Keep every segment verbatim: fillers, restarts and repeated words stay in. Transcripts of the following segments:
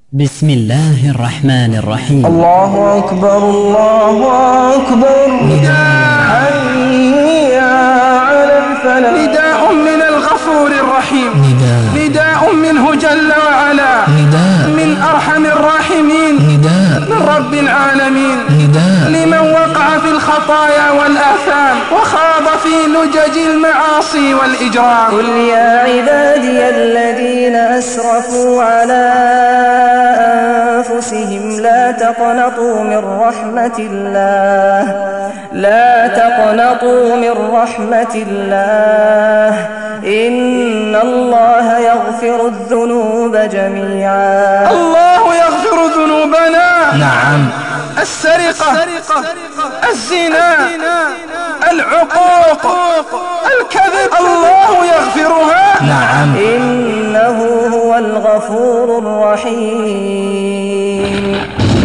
بسم الله الرحمن الرحيم. الله أكبر الله أكبر. حي على الفلاح. نداء من الغفور الرحيم، نداء, نداء منه جل وعلا، نداء من أرحم الراحمين، نداء من رب العالمين، نداء لمن وقع في الخطايا والآثام وخاض في لجج المعاصي والإجرام. قل يا عبادي الذين أسرفوا على أنفسهم لا تقنطوا من رحمة الله لا تقنطوا من رحمة الله إن الله يغفر الذنوب جميعا. الله يغفر ذنوبنا، نعم، السرقة، الزنا، العقوق، الكذب، الله يغفرها. نعم، إنه هو الغفور الرحيم.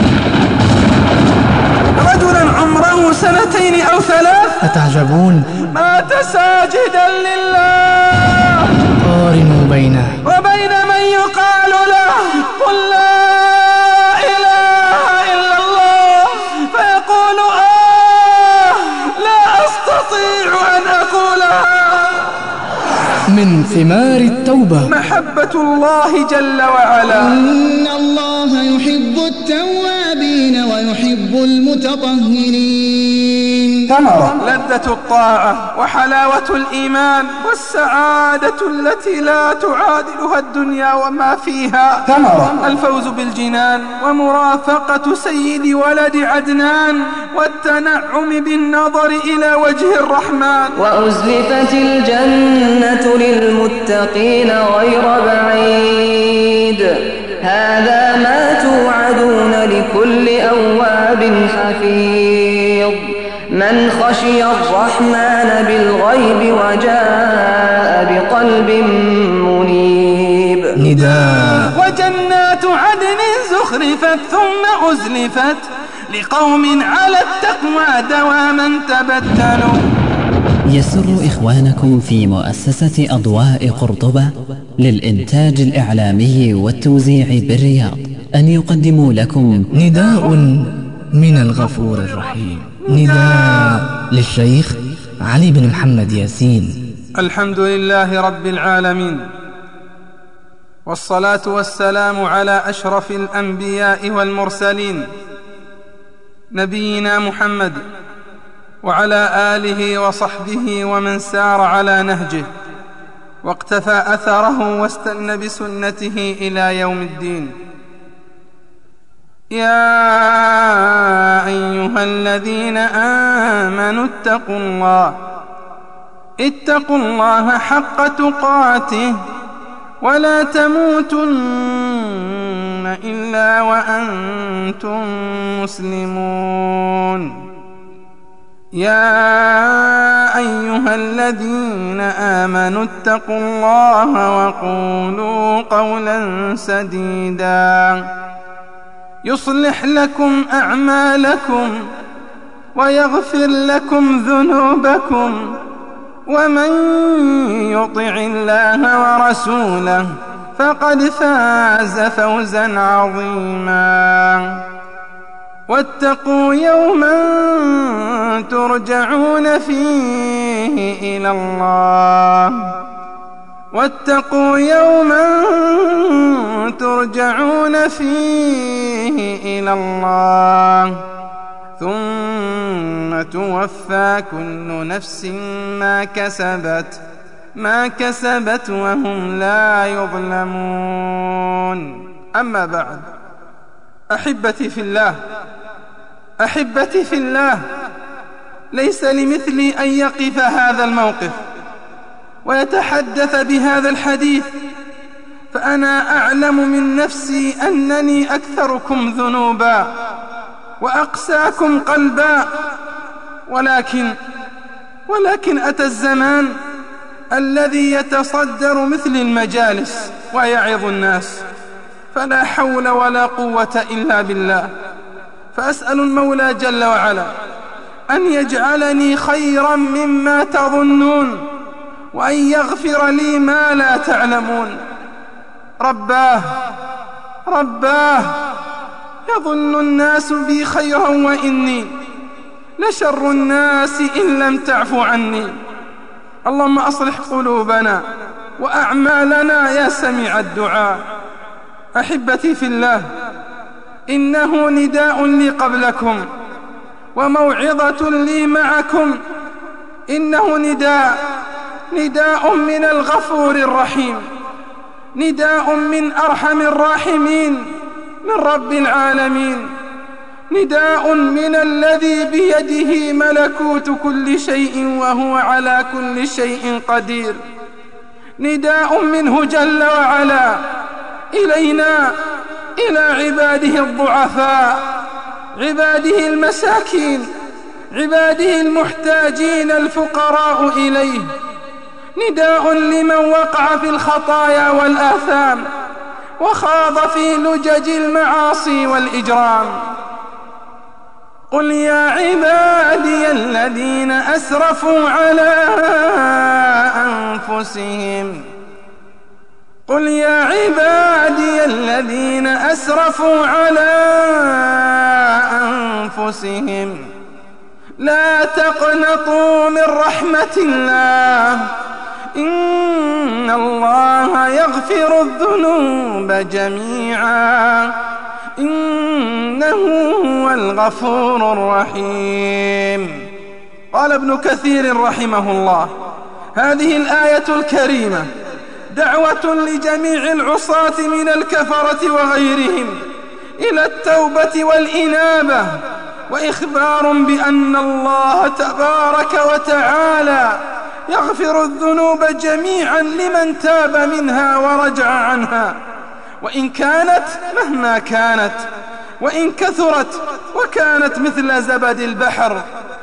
رجلا عمره سنتين أو ثلاث أتعجبون؟ مات ساجدا لله، قارنوا بينه وبين من يقال له قل لا إله إلا الله فيقول آه لا أستطيع أن أقولها. من ثمار التوبة محبة الله جل وعلا. إن الله يحب التوابين ويحب المتطهرين. ثمرة لذة الطاعة وحلاوة الإيمان والسعادة التي لا تعادلها الدنيا وما فيها. ثمرة الفوز بالجنان ومرافقة سيد ولد عدنان والتنعم بالنظر إلى وجه الرحمن. وأزلفت الجنة للمتقين غير بعيد هذا ما توعدون لكل أواب حفيظ من خشي الرحمن بالغيب وجاء بقلب منيب. نداء. وجنات عدن زخرفت ثم أزلفت لقوم على التقوى دواما تبتلوا. يسر إخوانكم في مؤسسة أضواء قرطبة للإنتاج الإعلامي والتوزيع بالرياض أن يقدموا لكم نداء من الغفور الرحيم. نداء للشيخ علي بن محمد ياسين. الحمد لله رب العالمين، والصلاة والسلام على أشرف الأنبياء والمرسلين نبينا محمد وعلى آله وصحبه ومن سار على نهجه واقتفى أثره واستنى بسنته إلى يوم الدين. يا أيها الذين آمنوا اتقوا الله اتقوا الله حق تقاته ولا تموتن إلا وأنتم مسلمون. يا أيها الذين آمنوا اتقوا الله وقولوا قولا سديدا يصلح لكم أعمالكم ويغفر لكم ذنوبكم ومن يطع الله ورسوله فقد فاز فوزا عظيما. واتقوا يوما ترجعون فيه إلى الله واتقوا يوما ترجعون فيه إلى الله ثم توفى كل نفس ما كسبت ما كسبت وهم لا يظلمون. أما بعد، أحبتي في الله أحبتي في الله ليس لمثلي أن يقف هذا الموقف ويتحدث بهذا الحديث، فأنا أعلم من نفسي أنني أكثركم ذنوبا وأقساكم قلبا، ولكن ولكن أتى الزمان الذي يتصدر مثل المجالس ويعظ الناس، فلا حول ولا قوة إلا بالله. فأسأل المولى جل وعلا أن يجعلني خيرا مما تظنون وأن يغفر لي ما لا تعلمون. رباه رباه يظن الناس بي خيرا وإني لشر الناس إن لم تعف عني. اللهم أصلح قلوبنا وأعمالنا يا سميع الدعاء. أحبتي في الله، إنه نداء لي قبلكم وموعظة لي معكم. إنه نداء نداء من الغفور الرحيم، نداء من أرحم الراحمين، من رب العالمين، نداء من الذي بيده ملكوت كل شيء وهو على كل شيء قدير، نداء منه جل وعلا إلينا، إلى عباده الضعفاء، عباده المساكين، عباده المحتاجين الفقراء إليه، نداء لمن وقع في الخطايا والآثام وخاض في لجج المعاصي والإجرام. قل يا عبادي الذين أسرفوا على أنفسهم قل يا عبادي الذين أسرفوا على أنفسهم لا تقنطوا من رحمة الله إن الله يغفر الذنوب جميعا إنه هو الغفور الرحيم. قال ابن كثير رحمه الله: هذه الآية الكريمة دعوة لجميع العصاة من الكفرة وغيرهم إلى التوبة والإنابة، وإخبار بأن الله تبارك وتعالى يغفر الذنوب جميعا لمن تاب منها ورجع عنها، وإن كانت مهما كانت، وإن كثرت وكانت مثل زبد البحر.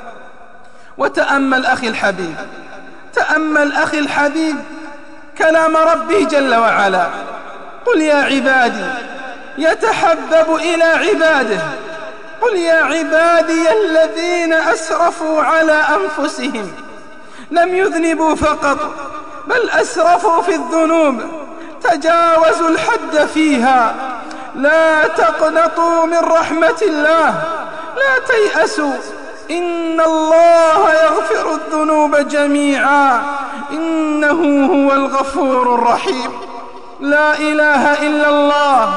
وتأمل أخي الحبيب، تأمل أخي الحبيب كلام ربي جل وعلا: قل يا عبادي، يتحبب إلى عباده. قل يا عبادي الذين أسرفوا على أنفسهم، لم يذنبوا فقط بل أسرفوا في الذنوب، تجاوزوا الحد فيها. لا تقنطوا من رحمة الله، لا تيأسوا، إن الله يغفر الذنوب جميعا إنه هو الغفور الرحيم. لا إله إلا الله،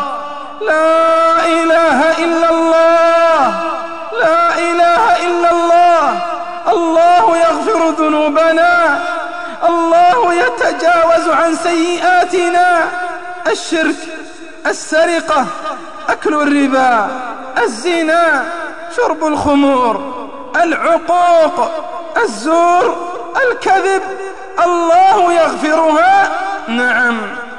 لا إله إلا الله، لا إله إلا الله. الله يغفر ذنوبنا، الله يتجاوز عن سيئاتنا: الشرك، السرقة، أكل الربا، الزنا، شرب الخمور، العقوق، الزور، الكذب. الله يغفرها، نعم،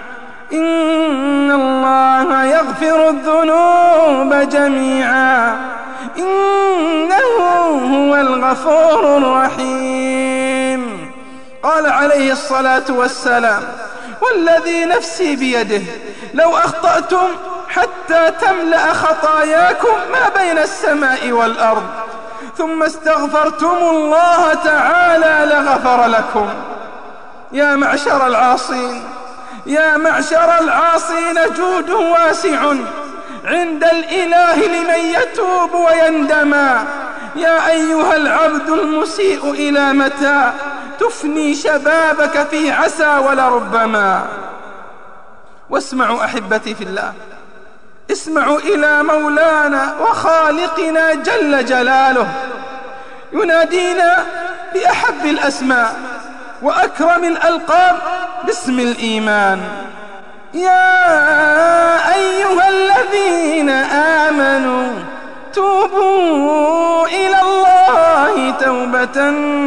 إن الله يغفر الذنوب جميعا إنه هو الغفور الرحيم. قال عليه الصلاة والسلام: والذي نفسي بيده لو أخطأتم حتى تملأ خطاياكم ما بين السماء والأرض ثم استغفرتم الله تعالى لغفر لكم. يا معشر العاصين، يا معشر العاصين، جود واسع عند الإله لمن يتوب ويندما. يا أيها العبد المسيء، إلى متى تفني شبابك في عسى ولربما؟ واسمعوا أحبتي في الله، اسمعوا إلى مولانا وخالقنا جل جلاله ينادينا بأحب الأسماء وأكرم الألقاب باسم الإيمان: يا أيها الذين آمنوا توبوا إلى الله توبة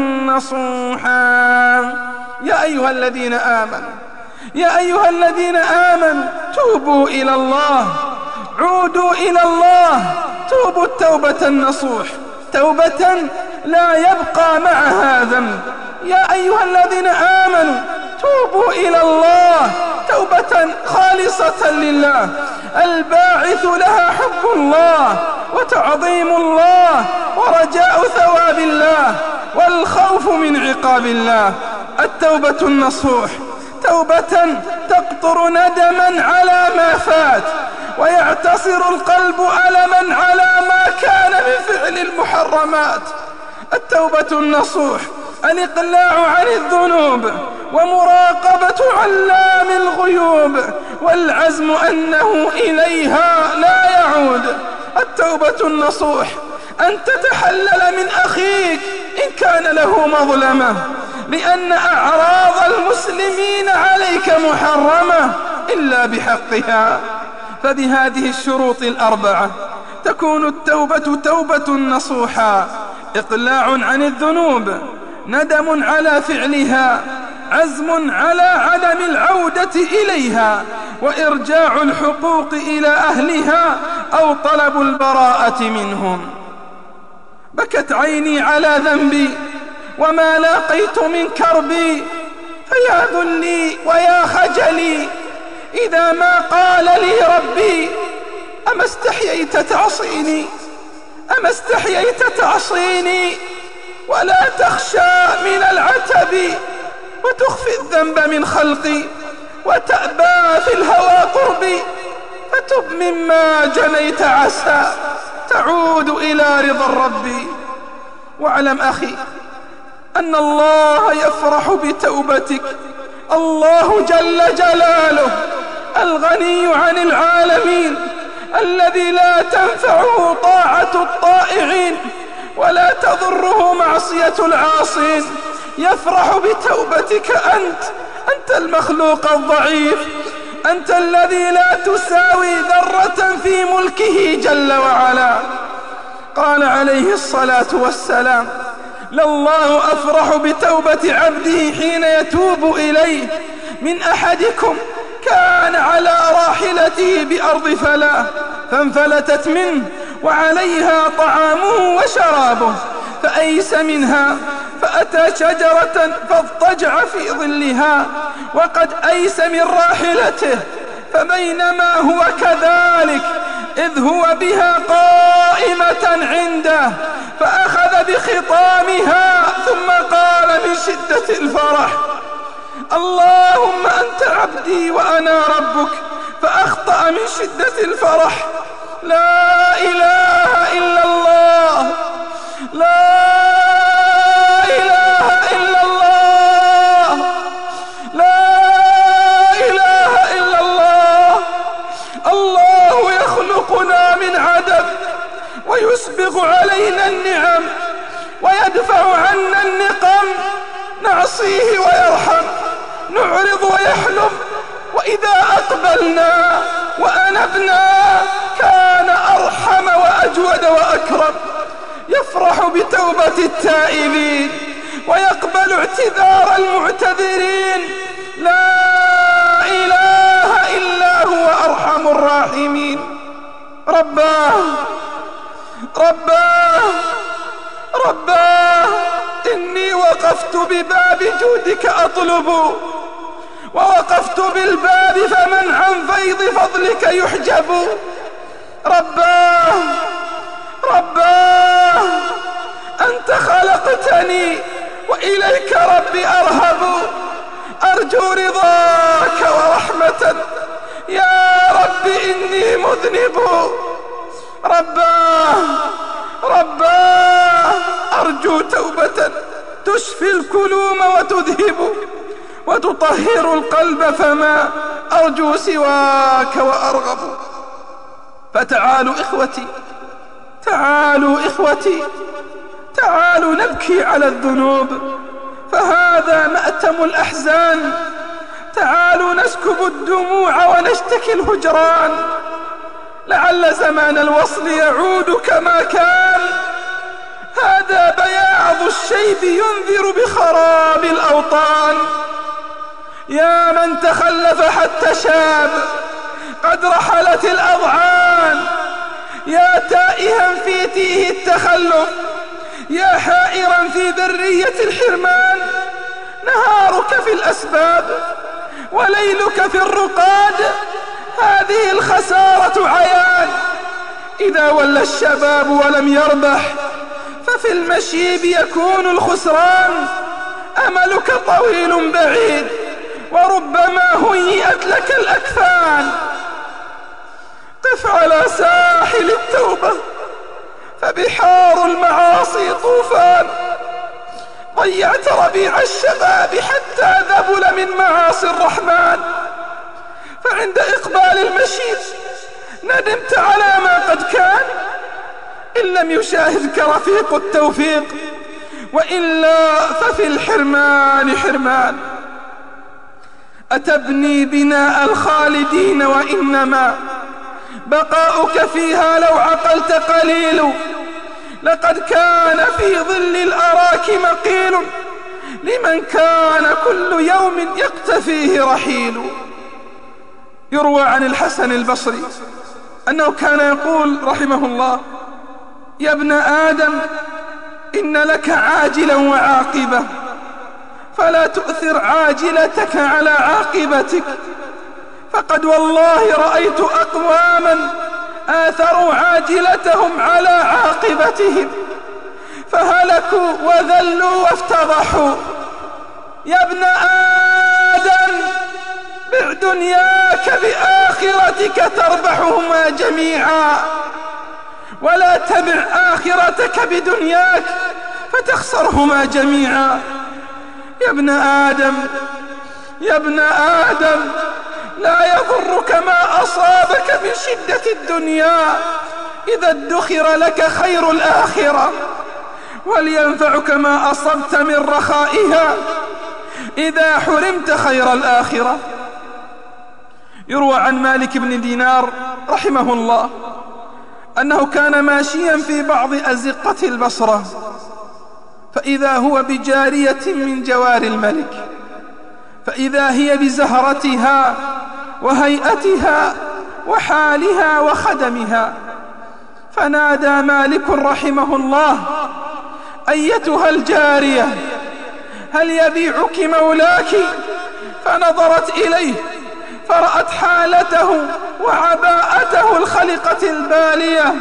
نصوحا. يا أيها الذين آمنوا، يا أيها الذين آمنوا توبوا إلى الله، عودوا إلى الله، توبوا التوبة النصوح، توبة لا يبقى معها ذنب. يا أيها الذين آمنوا توبوا إلى الله توبة خالصة لله، الباعث لها حب الله وتعظيم الله ورجاء ثواب الله والخوف من عقاب الله. التوبة النصوح توبة تقطر ندما على ما فات ويعتصر القلب ألما على ما كان من فعل المحرمات. التوبة النصوح الإقلاع عن الذنوب ومراقبة علام الغيوب والعزم أنه إليها لا يعود. التوبة النصوح أن تتحلل من أخيك إن كان له مظلمة، لأن أعراض المسلمين عليك محرمة إلا بحقها. فبهذه الشروط الأربعة تكون التوبة توبة نصوحا: إقلاع عن الذنوب، ندم على فعلها، عزم على عدم العودة إليها، وإرجاع الحقوق إلى أهلها أو طلب البراءة منهم. بكت عيني على ذنبي وما لاقيت من كربي، فيا ذلي ويا خجلي إذا ما قال لي ربي: أما استحييت تعصيني، أما استحييت تعصيني ولا تخشى من العتب، وتخفي الذنب من خلقي وتأبى في الهوى قربي، فتب مما جنيت عسى تعود إلى رضا الرب. واعلم أخي أن الله يفرح بتوبتك. الله جل جلاله الغني عن العالمين، الذي لا تنفعه طاعة الطائعين ولا تضره معصية العاصين، يفرح بتوبتك أنت. أنت المخلوق الضعيف، أنت الذي لا تساوي ذرة في ملكه جل وعلا. قال عليه الصلاة والسلام: لله أفرح بتوبة عبده حين يتوب إليه من أحدكم كان على راحلته بأرض فلاة فانفلتت منه وعليها طعامه وشرابه، فأيس منها فأتى شجرة فاضطجع في ظلها وقد أيس من راحلته، فبينما هو كذلك إذ هو بها قائمة عنده فأخذ بخطامها ثم قال من شدة الفرح: اللهم أنت عبدي وأنا ربك، فأخطأ من شدة الفرح: لا إله إلا الله، لا إله إلا الله، لا إله إلا الله. الله يخلقنا من عدم ويسبغ علينا النعم ويدفع عنا النقم، نعصيه ويرحم، نعرض ويحلم، وإذا أقبلنا وأنبنا كان أرحم وأجود وأكرم. يفرح بتوبة التائبين ويقبل اعتذار المعتذرين. لا إله إلا هو أرحم الراحمين. رباه رباه رباه إني وقفت بباب جودك أطلب، ووقفت بالباب فمن عن فيض فضلك يحجب. رباه رباه أنت خلقتني وإليك ربي أرهب، أرجو رضاك ورحمة يا رب إني مذنب. رباه رباه أرجو توبة تشفي الكلوم وتذهب وتطهر القلب، فما أرجو سواك وأرغب. فتعالوا إخوتي، تعالوا إخوتي، تعالوا نبكي على الذنوب، فهذا مأتم الأحزان. تعالوا نسكب الدموع ونشتكي الهجران، لعل زمان الوصل يعود كما كان. هذا بياض الشيب ينذر بخراب الأوطان. يا من تخلف حتى شاب قد رحلت الأضعان، يا تائها في تيه التخلف، يا حائرا في ذرية الحرمان. نهارك في الأسباب وليلك في الرقاد، هذه الخسارة عيان. إذا ولى الشباب ولم يربح ففي المشيب يكون الخسران. أملك طويل بعيد وربما هيئت لك الأكفان. قف قف على ساحل التوبة، فبحار المعاصي طوفان. ضيعت ربيع الشباب حتى ذبل من معاصي الرحمن، فعند إقبال المشيب ندمت على ما قد كان، إن لم يشاهدك رفيق التوفيق، وإلا ففي الحرمان حرمان. أتبني بناء الخالدين وإنما بقاؤك فيها لو عقلت قليل. لقد كان في ظل الأراك مقيل، لمن كان كل يوم يقتفيه رحيل. يروى عن الحسن البصري أنه كان يقول رحمه الله: يا ابن آدم، إن لك عاجلا وعاقبة، فلا تؤثر عاجلتك على عاقبتك، فقد والله رأيت أقواما آثروا عاجلتهم على عاقبتهم فهلكوا وذلوا وافتضحوا. يا ابن آدم، بع دنياك بآخرتك تربحهما جميعا، ولا تبع آخرتك بدنياك فتخسرهما جميعا. يا ابن آدم يا ابن آدم، لا يضرك ما أصابك من شدة الدنيا إذا ادخر لك خير الآخرة، ولينفعك ما أصبت من رخائها إذا حرمت خير الآخرة. يروى عن مالك بن دينار رحمه الله أنه كان ماشيا في بعض أزقة البصرة، فإذا هو بجارية من جوار الملك، فإذا هي بزهرتها وهيئتها وحالها وخدمها، فنادى مالك رحمه الله: أيتها الجارية، هل يبيعك مولاك؟ فنظرت إليه فرأت حالته وعباءته الخلقة البالية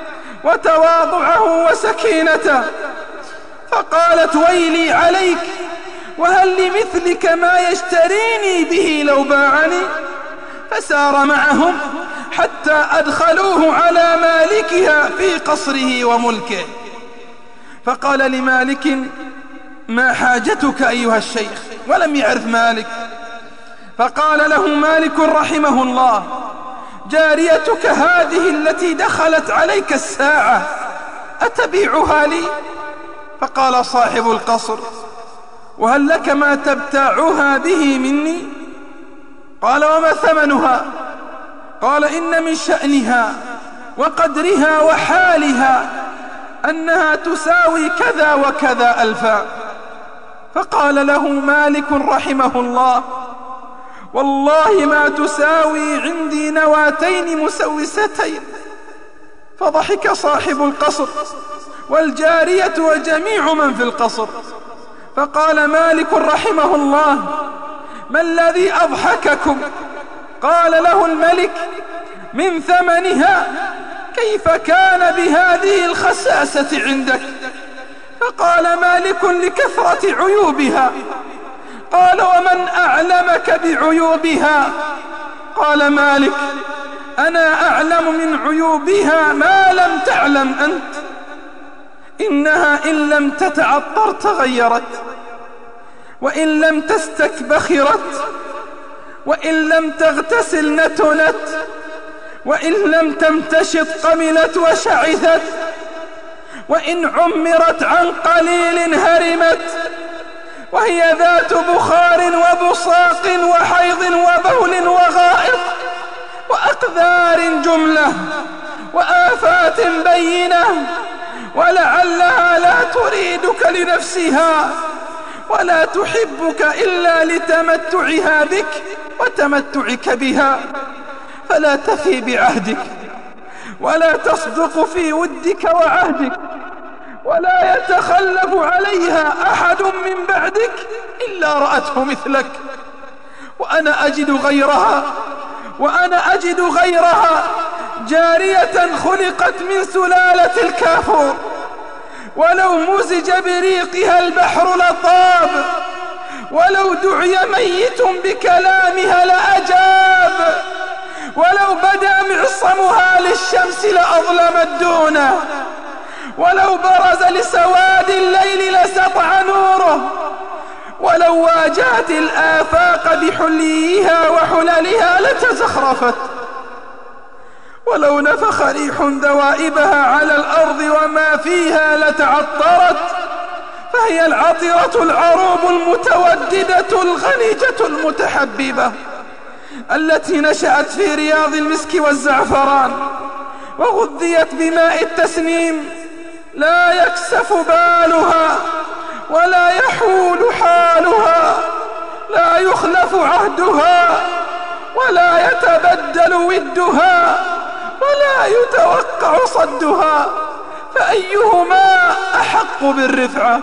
وتواضعه وسكينته، فقالت: ويلي عليك، وهل لمثلك ما يشتريني به لو باعني؟ فسار معهم حتى أدخلوه على مالكها في قصره وملكه، فقال لمالك: ما حاجتك أيها الشيخ؟ ولم يعرف مالك، فقال له مالك رحمه الله: جاريتك هذه التي دخلت عليك الساعة أتبيعها لي؟ فقال صاحب القصر: وهل لك ما تبتاعها به مني؟ قال: وما ثمنها؟ قال: إن من شأنها وقدرها وحالها أنها تساوي كذا وكذا ألفا. فقال له مالك رحمه الله: والله ما تساوي عندي نواتين مسوستين. فضحك صاحب القصر والجارية وجميع من في القصر، فقال مالك رحمه الله: ما الذي أضحككم؟ قال له الملك: من ثمنها، كيف كان بهذه الخساسة عندك؟ فقال مالك: لكثرة عيوبها. قال: ومن أعلمك بعيوبها؟ قال مالك: أنا أعلم من عيوبها ما لم تعلم أنت، إنها إن لم تتعطر تغيرت، وإن لم تستك بخرت، وإن لم تغتسل نتنت، وإن لم تمتشط قملت وشعثت، وإن عمرت عن قليل هرمت، وهي ذات بخار وبصاق وحيض وبول وغائط وأقذار جملة وآفات بينة، ولعلها لا تريدك لنفسها ولا تحبك إلا لتمتعها بك وتمتعك بها، فلا تفي بعهدك ولا تصدق في ودك وعهدك، ولا يتخلف عليها أحد من بعدك إلا رأته مثلك، وأنا أجد غيرها وأنا أجد غيرها جارية خلقت من سلالة الكافور، ولو مزج بريقها البحر لطاب، ولو دعي ميت بكلامها لأجاب، ولو بدا معصمها للشمس لأظلمت دونه، ولو برز لسواد الليل لسطع نوره، ولو واجهت الآفاق بحليها وحللها لتزخرفت، ولو نفخ ريح دوائبها على الأرض وما فيها لتعطرت، فهي العطرة العروب المتوددة الغنيجة المتحببة التي نشأت في رياض المسك والزعفران وغذيت بماء التسنيم، لا يكسف بالها ولا يحول حالها، لا يخلف عهدها ولا يتبدل ودها ولا يتوقع صدها، فأيهما أحق بالرفعة؟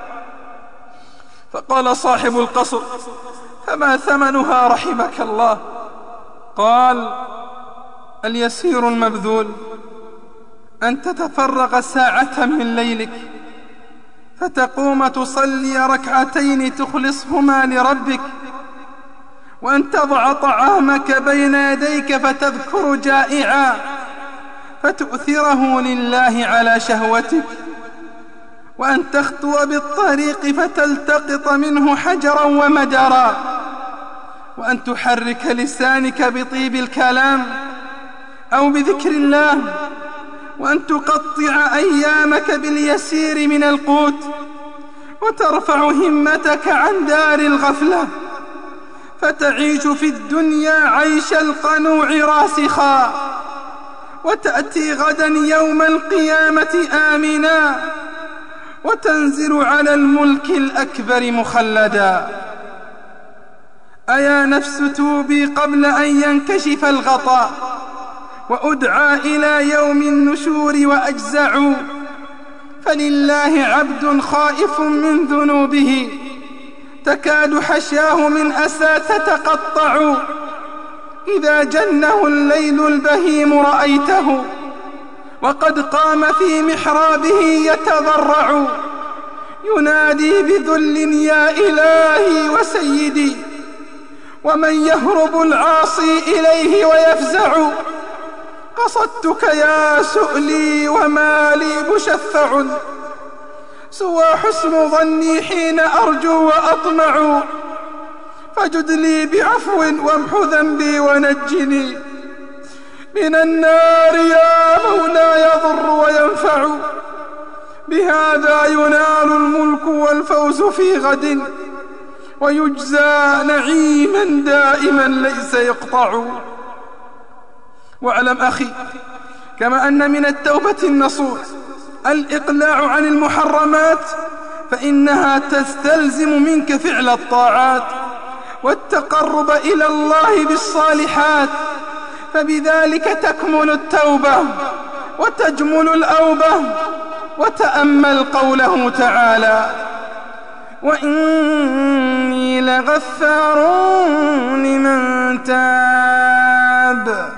فقال صاحب القصر: فما ثمنها رحمك الله؟ قال: اليسير المبذول أن تتفرغ ساعة من ليلك فتقوم تصلي ركعتين تخلصهما لربك، وأن تضع طعامك بين يديك فتذكر جائعا فتؤثره لله على شهوتك، وأن تخطو بالطريق فتلتقط منه حجرا ومدرا، وأن تحرك لسانك بطيب الكلام أو بذكر الله، وأن تقطع أيامك باليسير من القوت، وترفع همتك عن دار الغفلة، فتعيش في الدنيا عيش القنوع راسخا، وتأتي غدا يوم القيامة آمنا، وتنزل على الملك الأكبر مخلدا. أيا نفس توبي قبل أن ينكشف الغطاء، وأدعى إلى يوم النشور وأجزع، فلله عبد خائف من ذنوبه تكاد حشاه من أسى تتقطع، إذا جنه الليل البهيم رأيته وقد قام في محرابه يتضرع، ينادي بذل: يا إلهي وسيدي. ومن يهرب العاصي إليه ويفزع، قصدتك يا سؤلي وما لي مشفع، سوى حسن ظني حين أرجو وأطمع، فجد لي بعفو وامح ذنبي ونجني من النار يا مولاي يضر وينفع، بهذا ينال الملك والفوز في غد، ويجزى نعيما دائما ليس يقطع. واعلم أخي كما أن من التوبة النصوح الإقلاع عن المحرمات، فإنها تستلزم منك فعل الطاعات والتقرب إلى الله بالصالحات، فبذلك تكمل التوبة وتجمل الأوبة. وتأمل قوله تعالى: وإني لغفار لمن تاب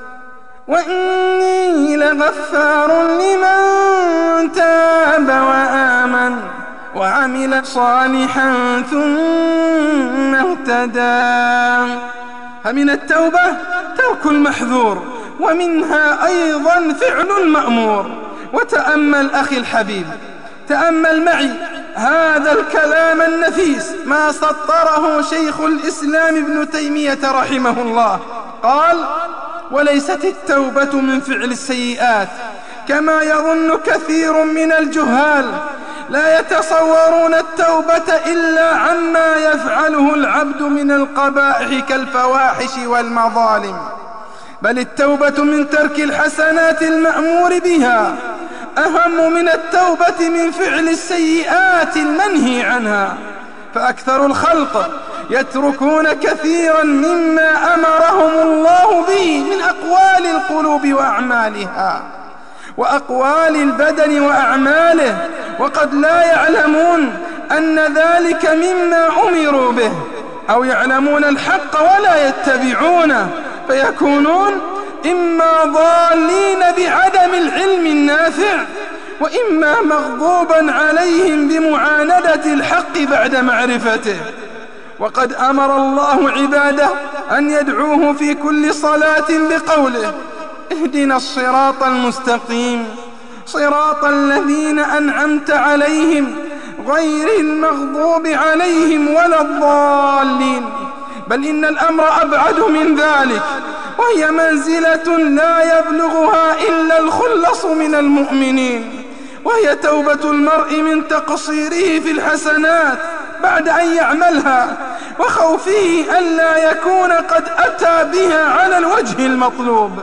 وإني لغفار لمن تاب وآمن وعمل صالحا ثم اهتدى. فمن التوبة ترك المحذور، ومنها أيضا فعل المأمور. وتأمل أخي الحبيب، تأمل معي هذا الكلام النفيس ما سطره شيخ الإسلام ابن تيمية رحمه الله. قال: وليست التوبة من فعل السيئات كما يظن كثير من الجهال، لا يتصورون التوبة إلا عما يفعله العبد من القبائح كالفواحش والمظالم، بل التوبة من ترك الحسنات المأمور بها أهم من التوبة من فعل السيئات المنهي عنها. فأكثر الخلق يتركون كثيرا مما أمرهم الله به من أقوال القلوب وأعمالها وأقوال البدن وأعماله، وقد لا يعلمون أن ذلك مما أمروا به، أو يعلمون الحق ولا يتبعونه، فيكونون إما ضالين بعدم العلم النافع، وإما مغضوبا عليهم بمعاندة الحق بعد معرفته. وقد أمر الله عباده أن يدعوه في كل صلاة بقوله: اهدنا الصراط المستقيم صراط الذين أنعمت عليهم غير المغضوب عليهم ولا الضالين. بل إن الأمر أبعد من ذلك، وهي منزلة لا يبلغها إلا الخلص من المؤمنين، وهي توبة المرء من تقصيره في الحسنات بعد أن يعملها، وخوفه ألا يكون قد أتى بها على الوجه المطلوب.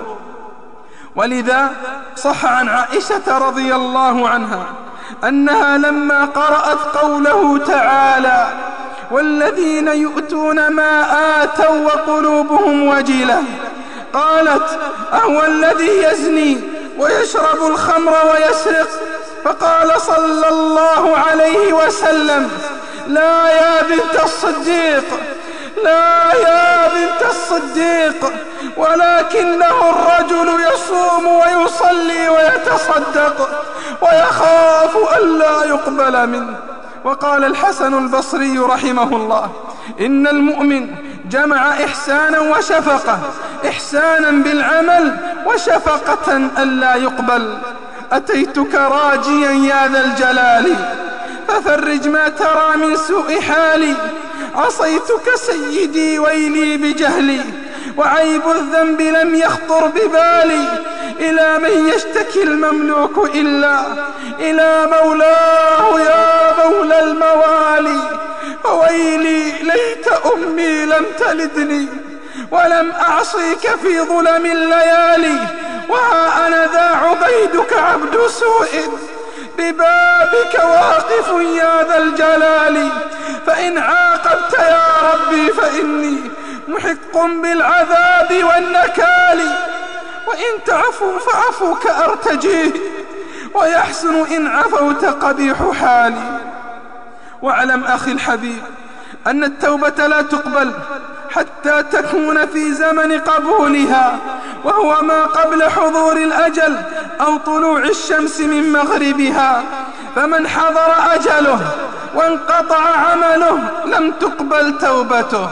ولذا صح عن عائشة رضي الله عنها أنها لما قرأت قوله تعالى: والذين يؤتون ما آتوا وقلوبهم وجلة، قالت: أهو الذي يزني ويشرب الخمر ويسرق؟ فقال صلى الله عليه وسلم: لا يا بنت الصديق، لا يا بنت الصديق، ولكنه الرجل يصوم ويصلي ويتصدق ويخاف ألا يقبل منه. وقال الحسن البصري رحمه الله: إن المؤمن جمع إحسانا وشفقة، إحسانا بالعمل وشفقة ألا يقبل. أتيتك راجيا يا ذا الجلال ففرج ما ترى من سوء حالي، عصيتك سيدي ويلي بجهلي، وعيب الذنب لم يخطر ببالي، إلى من يشتكي المملوك إلا إلى مولاه يا مولى الموالي، وويلي ليت أمي لم تلدني ولم أعصيك في ظلم الليالي، وها أنا ذا عبيدك عبد سوء ببابك واقف يا ذا الجلال، فإن عاقبت يا ربي فإني محق بالعذاب والنكال، وإن تعفو فعفوك أرتجيه، ويحسن إن عفوت قبيح حالي. واعلم أخي الحبيب أن التوبة لا تقبل حتى تكون في زمن قبولها، وهو ما قبل حضور الأجل أو طلوع الشمس من مغربها، فمن حضر أجله وانقطع عمله لم تقبل توبته.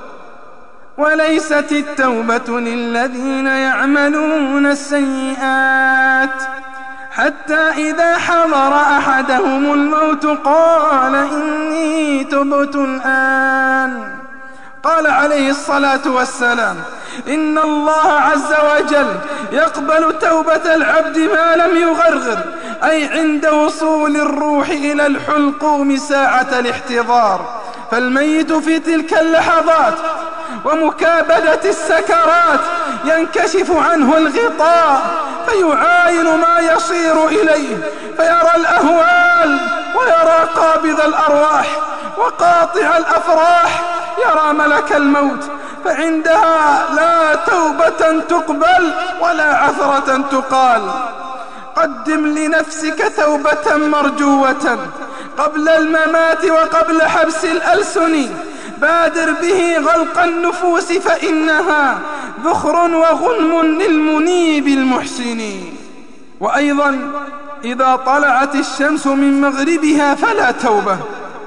وليست التوبة للذين يعملون السيئات حتى إذا حضر أحدهم الموت قال إني تبت الآن. قال عليه الصلاة والسلام: إن الله عز وجل يقبل توبة العبد ما لم يغرغر، أي عند وصول الروح إلى الحلقوم ساعة الاحتضار، فالميت في تلك اللحظات ومكابدة السكرات ينكشف عنه الغطاء فيعاين ما يصير إليه، فيرى الأهوال ويرى قابض الأرواح وقاطع الأفراح، يرى ملك الموت، فعندها لا توبة تقبل ولا عثرة تقال. قدم لنفسك توبة مرجوة قبل الممات وقبل حبس الألسن، بادر به غلق النفوس فإنها ذخر وغنم للمنيب المحسن. وأيضا إذا طلعت الشمس من مغربها فلا توبة،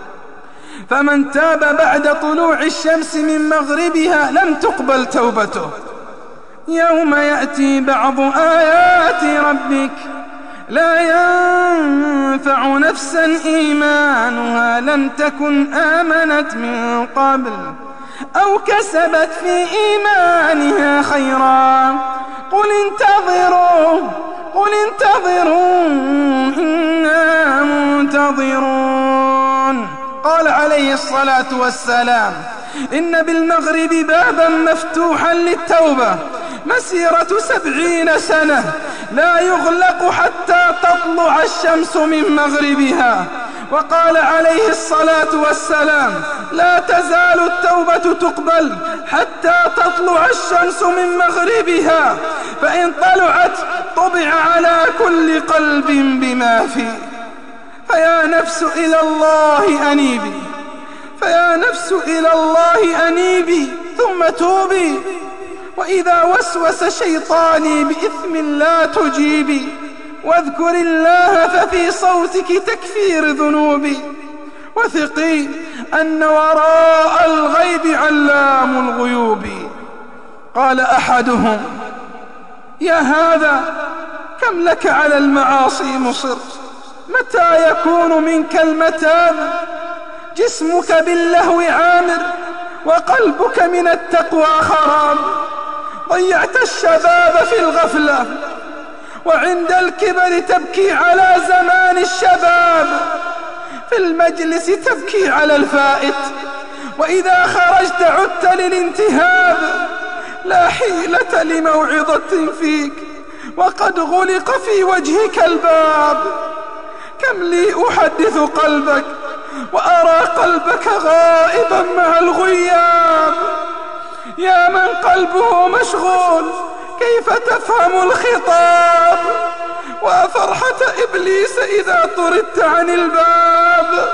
فمن تاب بعد طلوع الشمس من مغربها لم تقبل توبته. يوم يأتي بعض آيات ربك لا ينفع نفسا إيمانها لم تكن آمنت من قبل أو كسبت في إيمانها خيرا قل انتظروا قل انتظروا إنا منتظرون. قال عليه الصلاة والسلام: إن بالمغرب بابا مفتوحا للتوبة مسيرة سبعين سنة لا يغلق حتى تطلع الشمس من مغربها. وقال عليه الصلاة والسلام: لا تزال التوبة تقبل حتى تطلع الشمس من مغربها، فإن طلعت طبع على كل قلب بما فيه. فيا نفس إلى الله أنيبي فيا نفس إلى الله أنيبي ثم توبي، وإذا وسوس شيطاني بإثم لا تجيبي، واذكر الله ففي صوتك تكفير ذنوبي، وثقي أن وراء الغيب علام الغيوب. قال أحدهم: يا هذا، كم لك على المعاصي مصر؟ متى يكون منك المتاب؟ جسمك باللهو عامر، وقلبك من التقوى خراب. ضيعت الشباب في الغفلة، وعند الكبر تبكي على زمان الشباب. في المجلس تبكي على الفائت، وإذا خرجت عدت للانتهاب. لا حيلة لموعظة فيك، وقد غلق في وجهك الباب. كم لي أحدث قلبك، وأرى قلبك غائبا مع الغياب. يا من قلبه مشغول، كيف تفهم الخطاب؟ وفرحة إبليس إذا طردت عن الباب.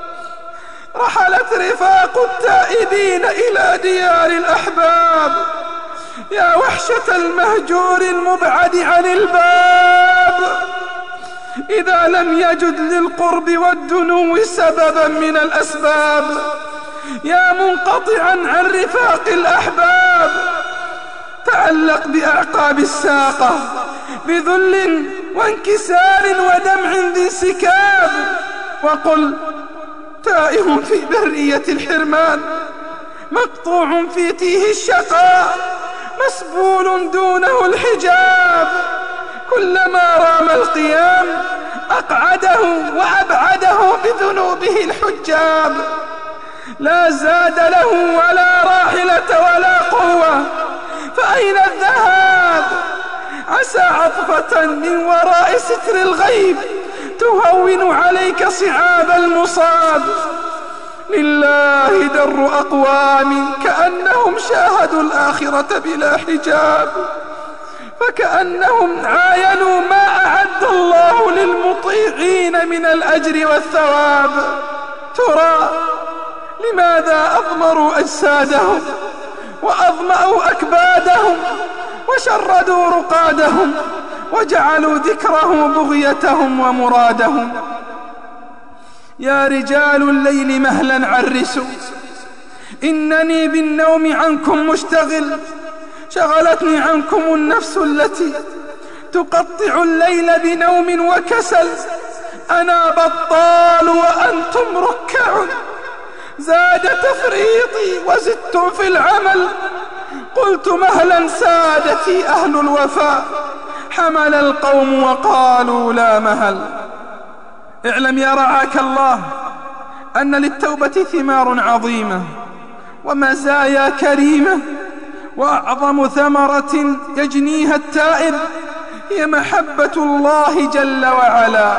رحلت رفاق التائبين إلى ديار الأحباب. يا وحشة المهجور المبعد عن الباب. إذا لم يجد للقرب والدنو سببا من الأسباب، يا منقطعا عن رفاق الأحباب، تعلق بأعقاب الساقة بذل وانكسار ودمع ذي انسكاب، وقل: تائه في برية الحرمان، مقطوع في تيه الشقاء، مسبول دونه الحجاب. كلما رام القيام أقعده وأبعده بذنوبه الحجاب. لا زاد له ولا راحلة ولا قوة، فأين الذهاب؟ عسى عطفة من وراء ستر الغيب تهون عليك صعاب المصاب. لله در أقوام كأنهم شاهدوا الآخرة بلا حجاب، فكأنهم عاينوا ما أعد الله للمطيعين من الأجر والثواب. ترى لماذا أضمروا أجسادهم، وأظمأوا أكبادهم، وشردوا رقادهم، وجعلوا ذكره بغيتهم ومرادهم؟ يا رجال الليل مهلا عرسوا، إنني بالنوم عنكم مشتغل. شغلتني عنكم النفس التي تقطع الليل بنوم وكسل. أنا بطال وأنتم ركع، زاد تفريطي وزدتم في العمل. قلت مهلا سادتي أهل الوفاء، حمل القوم وقالوا لا مهل. اعلم يا رعاك الله أن للتوبة ثمار عظيمة ومزايا كريمة، وأعظم ثمرة يجنيها التائب هي محبة الله جل وعلا.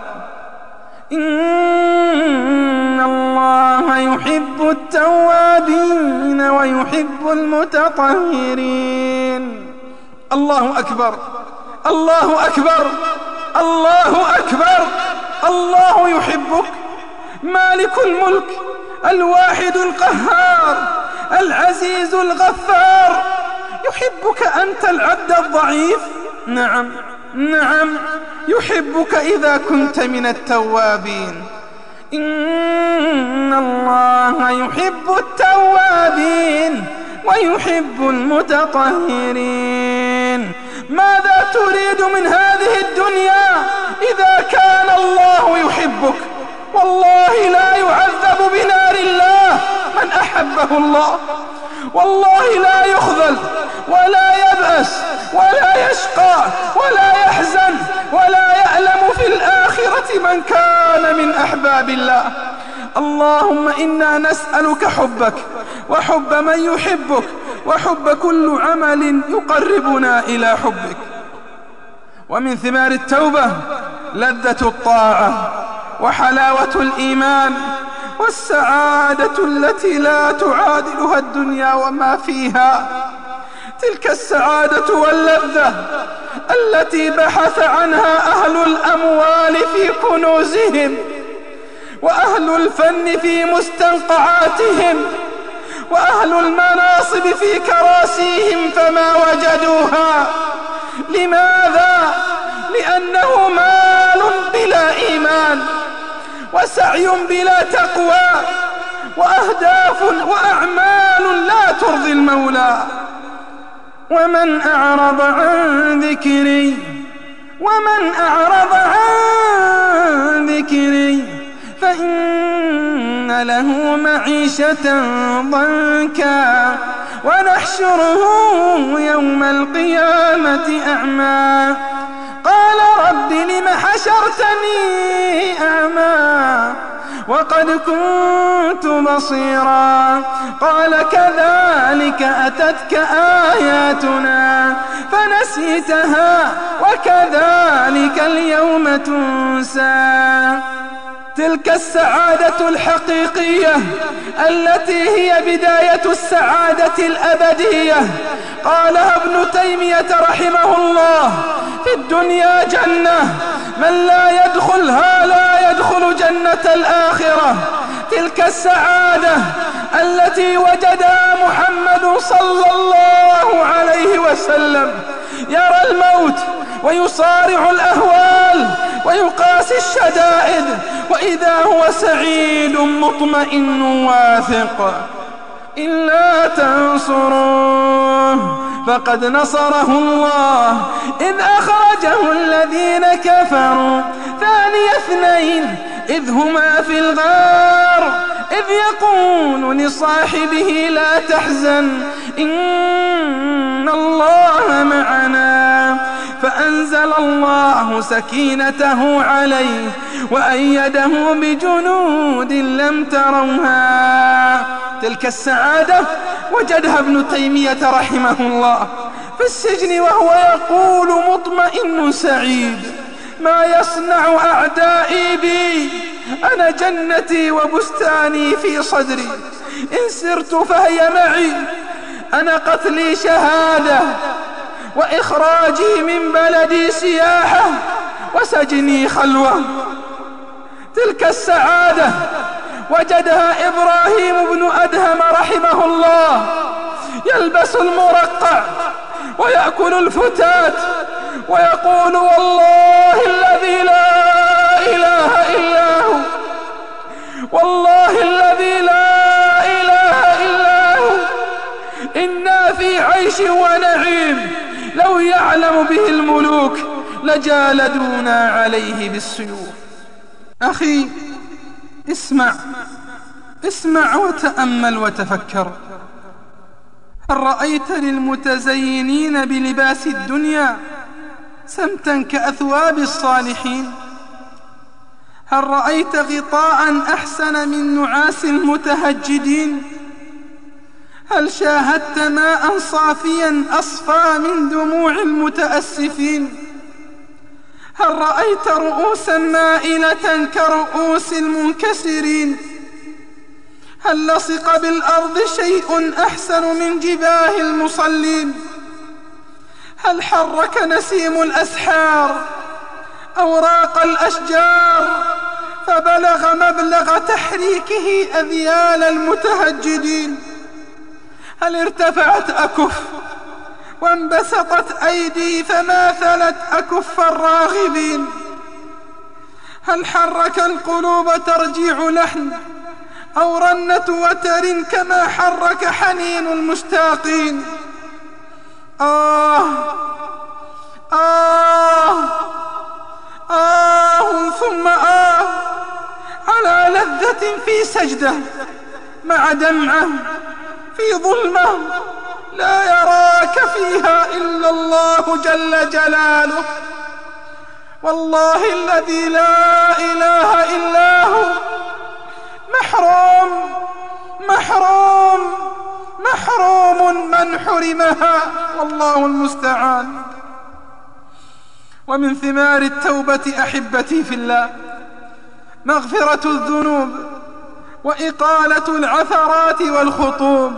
إن الله يحب التوابين ويحب المتطهرين. الله أكبر، الله أكبر، الله أكبر. الله يحبك، مالك الملك، الواحد القهار، العزيز الغفار. يحبك أنت العبد الضعيف، نعم نعم، يحبك إذا كنت من التوابين. إن الله يحب التوابين ويحب المتطهرين. ماذا تريد من هذه الدنيا إذا كان الله يحبك؟ والله لا يعذب بنار الله من أحبه الله، والله لا يخذل ولا يبأس ولا يشقى ولا يحزن ولا يألم في الآخرة من كان من أحباب الله. اللهم إنا نسألك حبك وحب من يحبك وحب كل عمل يقربنا إلى حبك. ومن ثمار التوبة لذة الطاعة وحلاوة الإيمان والسعادة التي لا تعادلها الدنيا وما فيها. تلك السعادة واللذة التي بحث عنها أهل الأموال في كنوزهم، وأهل الفن في مستنقعاتهم، وأهل المناصب في كراسيهم، فما وجدوها. لماذا؟ لأنه مال بلا إيمان، وسعي بلا تقوى، وأهداف وأعمال لا ترضي المولى. ومن أعرض عن ذكري ومن أعرض عن ذكري فإن له معيشة ضنكا ونحشره يوم القيامة أعمى قال رب لم حشرتني أعمى وقد كنت بصيرا قال كذلك أتتك آياتنا فنسيتها وكذلك اليوم تنسى. تلك السعادة الحقيقية التي هي بداية السعادة الأبدية قالها ابن تيمية رحمه الله: في الدنيا جنة من لا يدخلها لا يدخل جنة الآخرة. تلك السعادة التي وجدها محمد صلى الله عليه وسلم يرى الموت ويصارع الأهوال ويقاسي الشدائد وإذا هو سعيد مطمئن واثق. إلا تنصروه فقد نصره الله إذ أخرجه الذين كفروا ثاني اثنين إذ هما في الغار إذ يقول لصاحبه لا تحزن إن الله معنا فأنزل الله سكينته عليه وأيده بجنود لم تروها. تلك السعادة وجدها ابن تيمية رحمه الله في السجن وهو يقول مطمئن سعيد: ما يصنع أعدائي بي؟ أنا جنتي وبستاني في صدري، إن سرت فهي معي، أنا قتلي شهادة وإخراجي من بلدي سياحة وسجني خلوة. تلك السعادة وجدها إبراهيم بن أدهم رحمه الله يلبس المرقع ويأكل الفتات ويقول: والله الذي لا إله إلا هو، والله الذي لا إله إلا هو، إنا في عيش ونعيم، لو يعلم به الملوك لجالدونا عليه بالسيوف. أخي اسمع اسمع وتأمل وتفكر. هل رأيت للمتزينين بلباس الدنيا سمتا كأثواب الصالحين؟ هل رأيت غطاء أحسن من نعاس المتهجدين؟ هل شاهدت ماء صافيا أصفى من دموع المتأسفين؟ هل رأيت رؤوسا مائلة كرؤوس المنكسرين؟ هل لصق بالأرض شيء أحسن من جباه المصلين؟ هل حرك نسيم الأسحار أوراق الأشجار فبلغ مبلغ تحريكه أذيال المتهجدين؟ هل ارتفعت أكف وانبسطت أيدي فماثلت أكف الراغبين؟ هل حرك القلوب ترجيع لحن أو رنة وتر كما حرك حنين المشتاقين؟ آه آه آه ثم آه على لذة في سجدة مع دمعة في ظلمة لا يراك فيها إلا الله جل جلاله. والله الذي لا إله إلا هو محروم محروم محروم من حرمها، والله المستعان. ومن ثمار التوبة أحبتي في الله مغفرة الذنوب وإقالة العثرات والخطوب.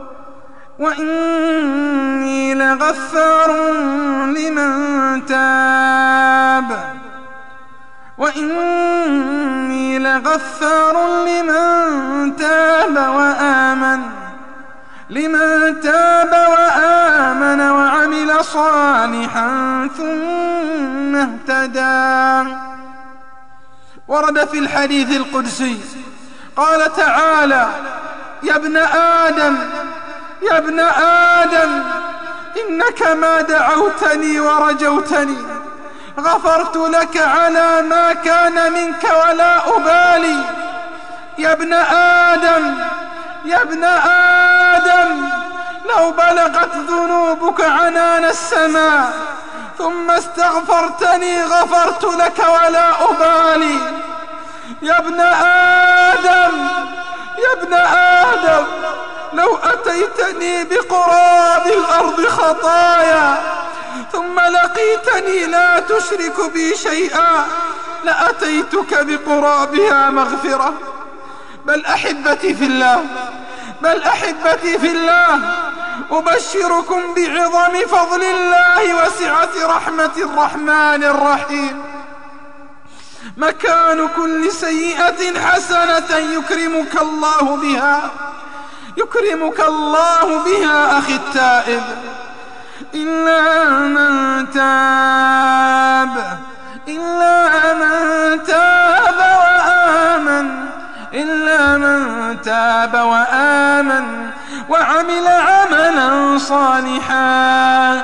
وإني لغفار لمن تاب وإني لغفار لمن تاب وآمن لمن تاب وآمن وعمل صالحا ثم اهتدى. ورد في الحديث القدسي قال تعالى: يا ابن آدم يا ابن آدم إنك ما دعوتني ورجوتني غفرت لك على ما كان منك ولا أبالي. يا ابن آدم يا ابن آدم لو بلغت ذنوبك عنان السماء ثم استغفرتني غفرت لك ولا أبالي. يا ابن آدم يا ابن آدم لو أتيتني بقراب الأرض خطايا ثم لقيتني لا تشرك بي شيئا لأتيتك بقرابها مغفرة. بل أحبتي في الله بل أحبتي في الله أبشركم بعظم فضل الله وسعة رحمة الرحمن الرحيم. مكان كل سيئة حسنة يكرمك الله بها يكرمك الله بها أخي التائب. إلا من تاب إلا من تاب وآمن إلا من تاب وآمن وعمل عملا صالحا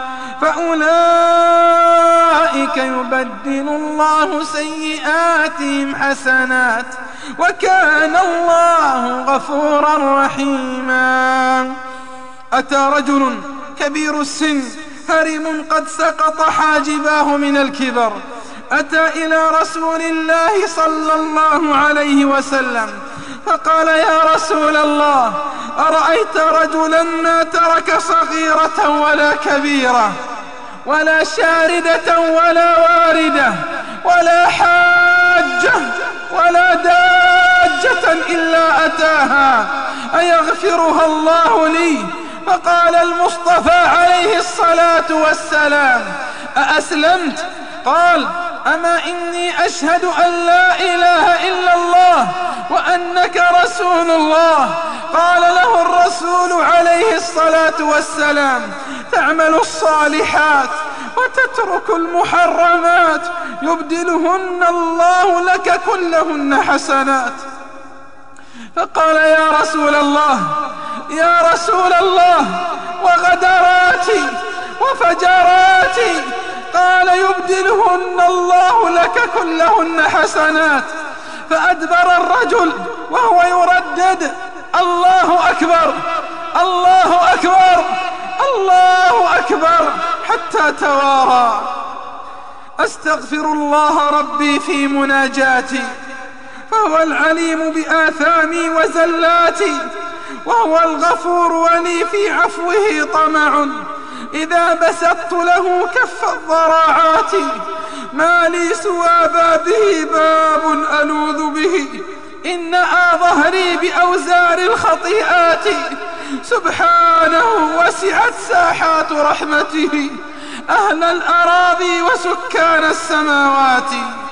فأولئك يبدل الله سيئاتهم حسنات وكان الله غفورا رحيما. أتى رجل كبير السن هرم قد سقط حاجباه من الكبر أتى إلى رسول الله صلى الله عليه وسلم فقال: يا رسول الله، أرأيت رجلا ما ترك صغيرة ولا كبيرة ولا شاردة ولا واردة ولا حاجة ولا داجة إلا أتاها أيغفرها الله لي؟ فقال المصطفى عليه الصلاة والسلام: أأسلمت؟ قال: أما إني أشهد أن لا إله إلا الله وأنك رسول الله. قال له الرسول عليه الصلاة والسلام: تعمل الصالحات وتترك المحرمات يبدلهن الله لك كلهن حسنات. فقال: يا رسول الله يا رسول الله وغدراتي وفجراتي؟ قال: يبدلهن الله لك كلهن حسنات. فأدبر الرجل وهو يردد: الله أكبر الله أكبر الله أكبر، حتى توارى. أستغفر الله ربي في مناجاتي، فهو العليم بآثامي وزلاتي، وهو الغفور ولي في عفوه طمع. إذا بسطت له كف الضراعات ما لي سوى بابه باب ألوذ به. إنها ظهري بأوزار الخطيئات، سبحانه وسعت ساحات رحمته أهل الأراضي وسكان السماوات.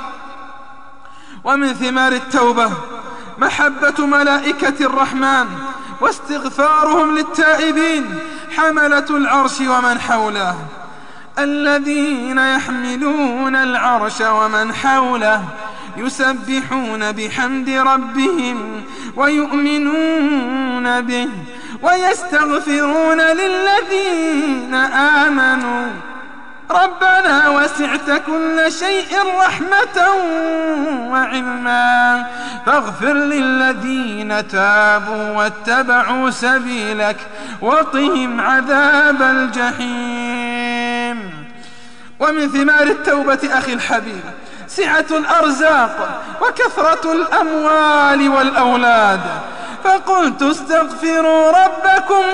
ومن ثمار التوبة محبة ملائكة الرحمن واستغفارهم للتائبين حملة العرش ومن حوله، الذين يحملون العرش ومن حوله يسبحون بحمد ربهم ويؤمنون به ويستغفرون للذين آمنوا ربنا وسعت كل شيء رحمة وعلما فاغفر للذين تابوا واتبعوا سبيلك وقهم عذاب الجحيم. ومن ثمار التوبة أخي الحبيب سعة الأرزاق وكثرة الأموال والأولاد. فقلت: استغفروا ربكم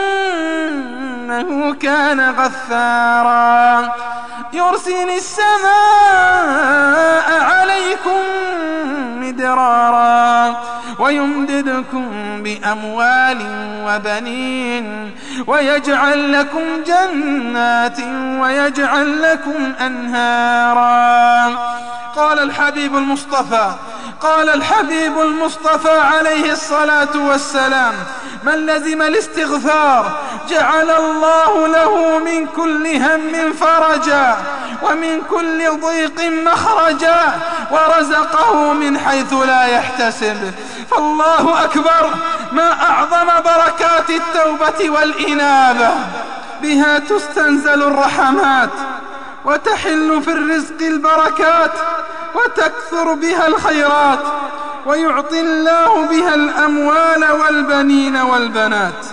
إنه كان غفارا يرسل السماء عليكم مدرارا ويمددكم بأموال وبنين ويجعل لكم جنات ويجعل لكم أنهارا. قال الحبيب المصطفى قال الحبيب المصطفى عليه الصلاة والسلام: من لزم الاستغفار جعل الله له من كل هم فرجا ومن كل ضيق مخرجا ورزقه من حيث لا يحتسب. فالله أكبر، ما أعظم بركات التوبة والإنابة. بها تستنزل الرحمات، وتحل في الرزق البركات، وتكثر بها الخيرات، ويعطي الله بها الأموال والبنين والبنات.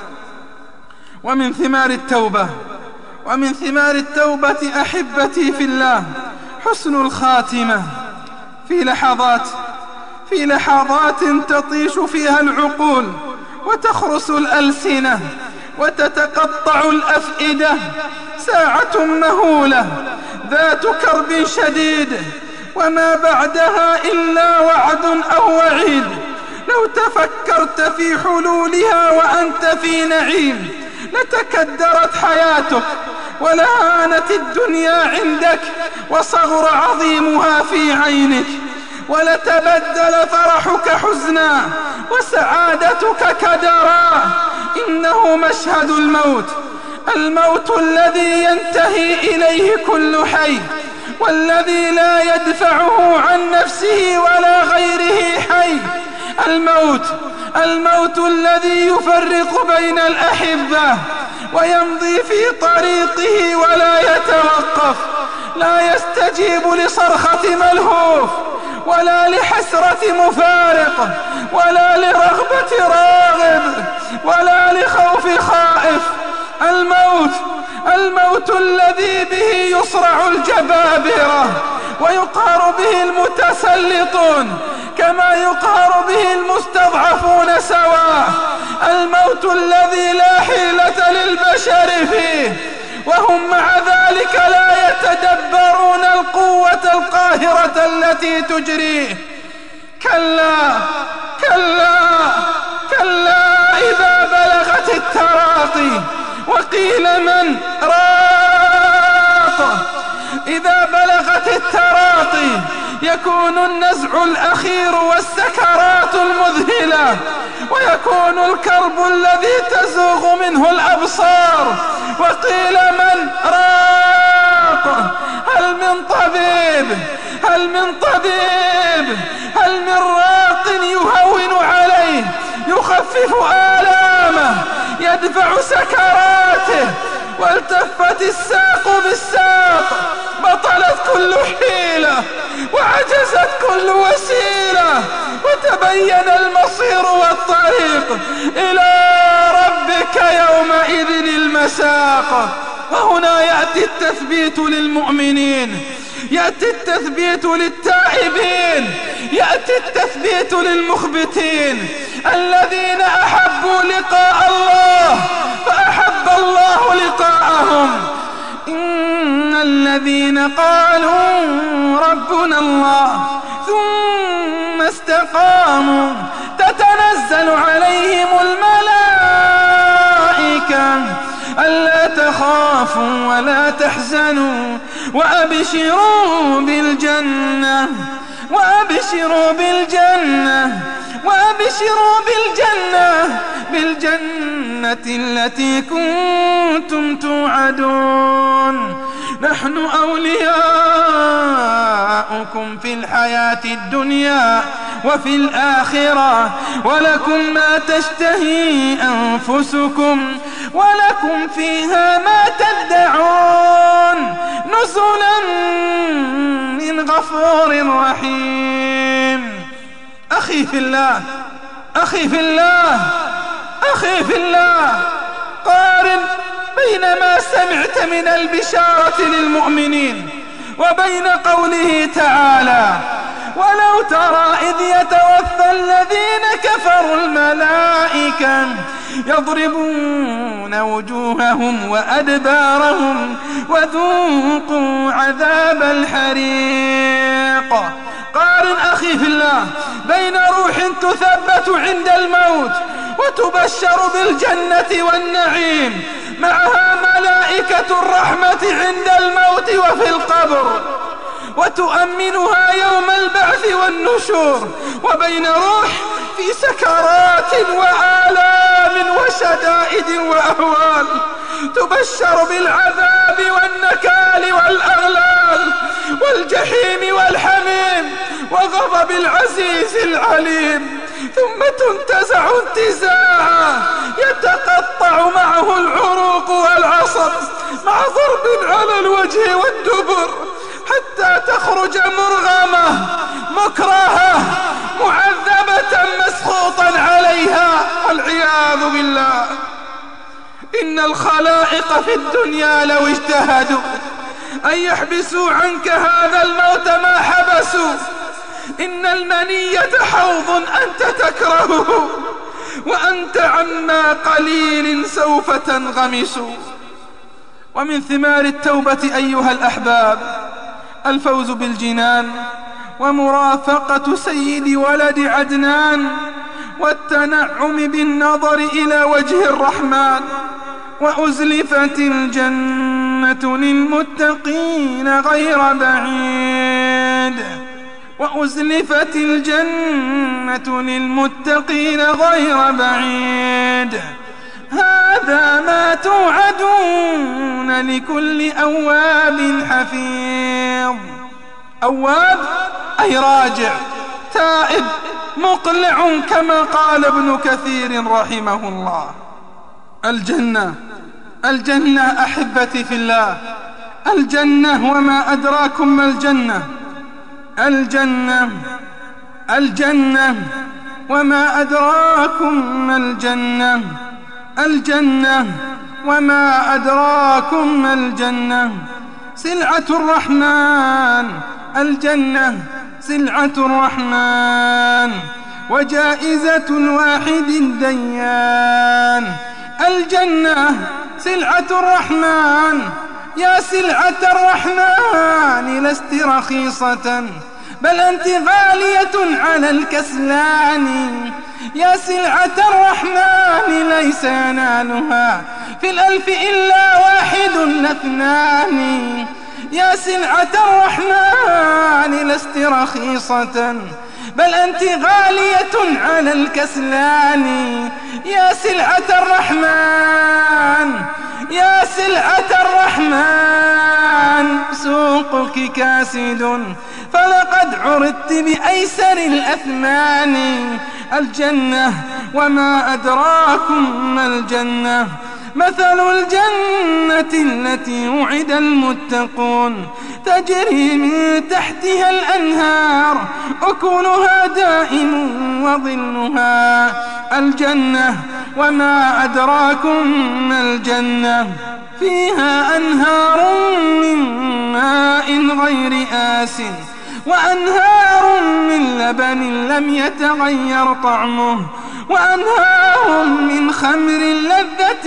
ومن ثمار التوبة ومن ثمار التوبة أحبتي في الله حسن الخاتمة. في لحظات في لحظات تطيش فيها العقول وتخرس الألسنة وتتقطع الأفئدة، ساعة مهولة ذات كرب شديد وما بعدها إلا وعد أو وعيد. لو تفكرت في حلولها وأنت في نعيم لتكدرت حياتك ولهانت الدنيا عندك وصغر عظيمها في عينك، ولتبدل فرحك حزنا وسعادتك كدرا. إنه مشهد الموت، الموت الذي ينتهي إليه كل حي، والذي لا يدفعه عن نفسه ولا غيره حي. الموت الموت الذي يفرق بين الأحبة ويمضي في طريقه ولا يتوقف، لا يستجيب لصرخة ملهوف ولا لحسرة مفارق ولا لرغبة راغب ولا لخوف خائف. الموت الموت الذي به يصرع الجبابرة ويقهر به المتسلطون كما يقهر به المستضعفون سواء. الموت الذي لا حيلة للبشر فيه، وهم مع ذلك لا يتدبرون القوة القاهرة التي تجريه. كلا كلا كلا إذا بلغت التراقي وقيل من راق. إذا بلغت التراقي يكون النزع الأخير والسكرات المذهلة، ويكون الكرب الذي تزوغ منه الأبصار. وقيل من راق. هل من طبيب هل من طبيب هل من راق يهون عليه، يخفف آلامه، يدفع سكراته. والتفت الساق بالساق، بطلت كل حيلة وعجزت كل وسيلة، وتبين المصير والطريق إلى ربك يومئذ المساق. وهنا يأتي التثبيت للمؤمنين، يأتي التثبيت للتائبين، يأتي التثبيت للمخبتين الذين أحبوا لقاء الله فأحب الله لقاءهم. إن الذين قالوا ربنا الله ثم استقاموا تتنزل عليهم الملائكة ألا تخافوا ولا تحزنوا وأبشروا بالجنة وأبشروا بالجنة وأبشروا بالجنة بالجنة التي كنتم توعدون. نحن أولياؤكم في الحياة الدنيا وفي الآخرة، ولكم ما تشتهي أنفسكم ولكم فيها ما تدعون، نزلا من غفور رحيم. أخي في الله أخي في الله أخي في الله، قارن بين ما سمعت من البشارة للمؤمنين وبين قوله تعالى: ولو ترى إذ يتوفى الذين كفروا الملائكة يضربون وجوههم وأدبارهم وذوقوا عذاب الحريق. قارن أخي في الله بين روح تثبت عند الموت وتبشر بالجنة والنعيم معها ملائكة الرحمة عند الموت وفي القبر وتؤمنها يوم البعث والنشور، وبين روح في سكرات وآلام وشدائد وأهوال تبشر بالعذاب والنكال والأغلال والجحيم والحميم وغضب العزيز العليم. ثم تنتزع انتزاعا يتقطع معه العروق والعصب مع ضرب على الوجه والدبر حتى تخرج مرغمة مكرهة معذبة مسخوطا عليها والعياذ بالله. إن الخلائق في الدنيا لو اجتهدوا أن يحبسوا عنك هذا الموت ما حبسوا. إن المنية حوض أنت تكرهه وأنت عما قليل سوف تنغمس. ومن ثمار التوبة أيها الأحباب الفوز بالجنان ومرافقة سيد ولد عدنان والتنعم بالنظر إلى وجه الرحمن. وأزلفت الجنة للمتقين غير بعيد وأزلفت الجنة للمتقين غير بعيد. هذا ما توعدون لكل أواب حفيظ. أواب أي راجع تائب مقلع كما قال ابن كثير رحمه الله. الجنة الجنة أحبتي في الله، الجنة وما أدراكم ما الجنة. الجنة الجنة وما أدراكم ما الجنة. الجنة وما أدراكم ما الجنة. سلعة الرحمن. الجنة سلعة الرحمن وجائزة الواحد الديان. الجنة سلعة الرحمن. يا سلعة الرحمن لست رخيصة بل أنت غالية على الكسلان. يا سلعة الرحمن ليس ينالها في الألف إلا واحد لاثنان. يا سلعة الرحمن لست رخيصة بل أنت غالية على الكسلان. يا سلعة الرحمن يا سلعة الرحمن سوقك كاسد فلقد عرضت بأيسر الأثمان. الجنة وما أدراكم ما الجنة. مثل الجنة التي وعد المتقون تجري من تحتها الأنهار أكلها دائم وظلها. الجنة وما أدراكم ما الجنة. فيها أنهار من ماء غير آسٍ وأنهار من لبن لم يتغير طعمه وأنهار من خمر لذة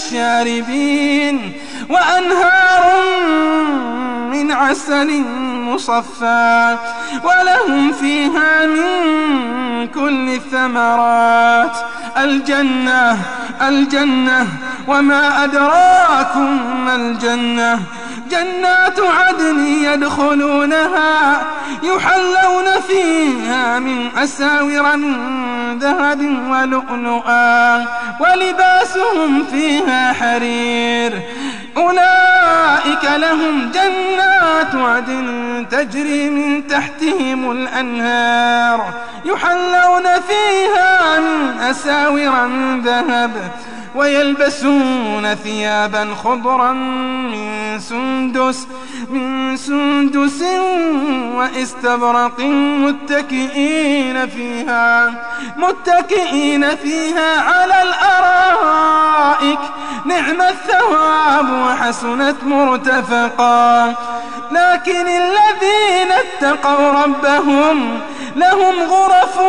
للشاربين وأنهار من عسل مصفى ولهم فيها من كل الثمرات. الجنة الجنة وما أدراكم ما الجنة. جنات عدن يدخلونها يحلون فيها من أساور من ذهب ولؤلؤا ولباسهم فيها حرير. أولئك لهم جنات عدن تجري من تحتهم الأنهار يحلون فيها من أساور من ذهب ويلبسون ثيابا خضرا من سندس من سندس واستبرق متكئين فيها متكئين فيها على الأرائك نعم الثواب وحسنت مرتفقا. لكن الذين اتقوا ربهم لهم غرف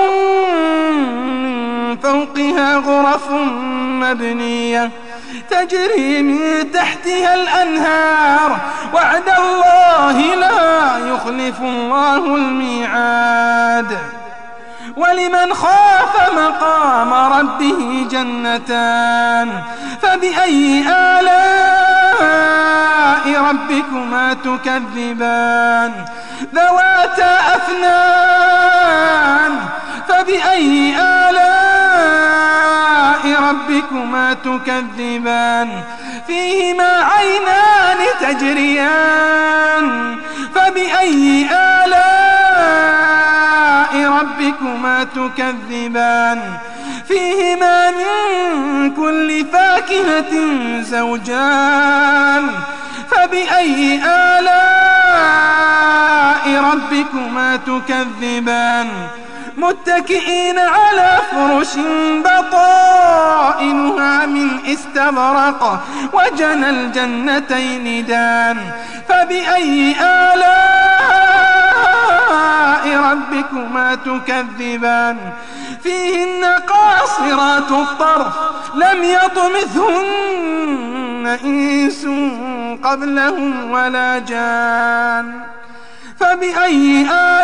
فوقها غرف مبنية تجري من تحتها الأنهار وعد الله لا يخلف الله الميعاد. ولمن خاف مقام ربه جنتان فبأي آلاء ربكما تكذبان ذواتا أفنان فبأي آلاء ربكما تكذبان فيهما عينان تجريان فبأي آلاء ربكما تكذبان فيهما من كل فاكهة زوجان فبأي آلاء ربكما تكذبان متكئين على فرش بطائنها من استبرق وجنى الجنتين دان فبأي آلاء ربكما تكذبان فيهن قاصرات الطرف لم يطمثهن إنس قبلهم ولا جان فبأي